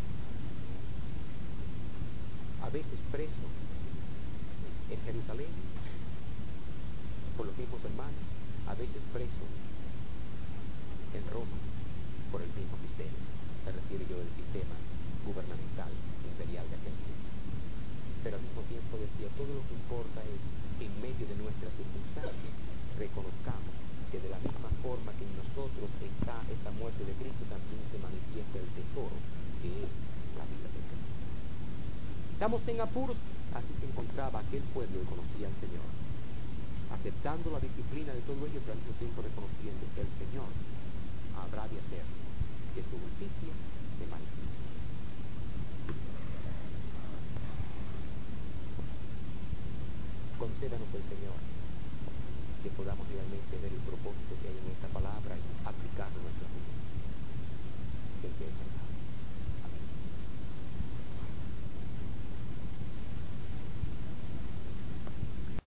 A veces preso en Jerusalén por los mismos hermanos, a veces preso en Roma por el mismo sistema. Me refiero yo del sistema gubernamental imperial de aquel tiempo. Pero al mismo tiempo decía, todo lo que importa es que en medio de nuestras circunstancias reconozcamos que de la misma forma que en nosotros está esta muerte de Cristo, también se manifiesta el tesoro que es la vida de Cristo. Estamos en apuros, así se encontraba aquel pueblo que conocía al Señor, aceptando la disciplina de todo ello, pero al mismo tiempo reconociendo que el Señor habrá de hacer que su justicia se manifieste. Concédanos el Señor que podamos realmente ver el propósito que hay en esta palabra.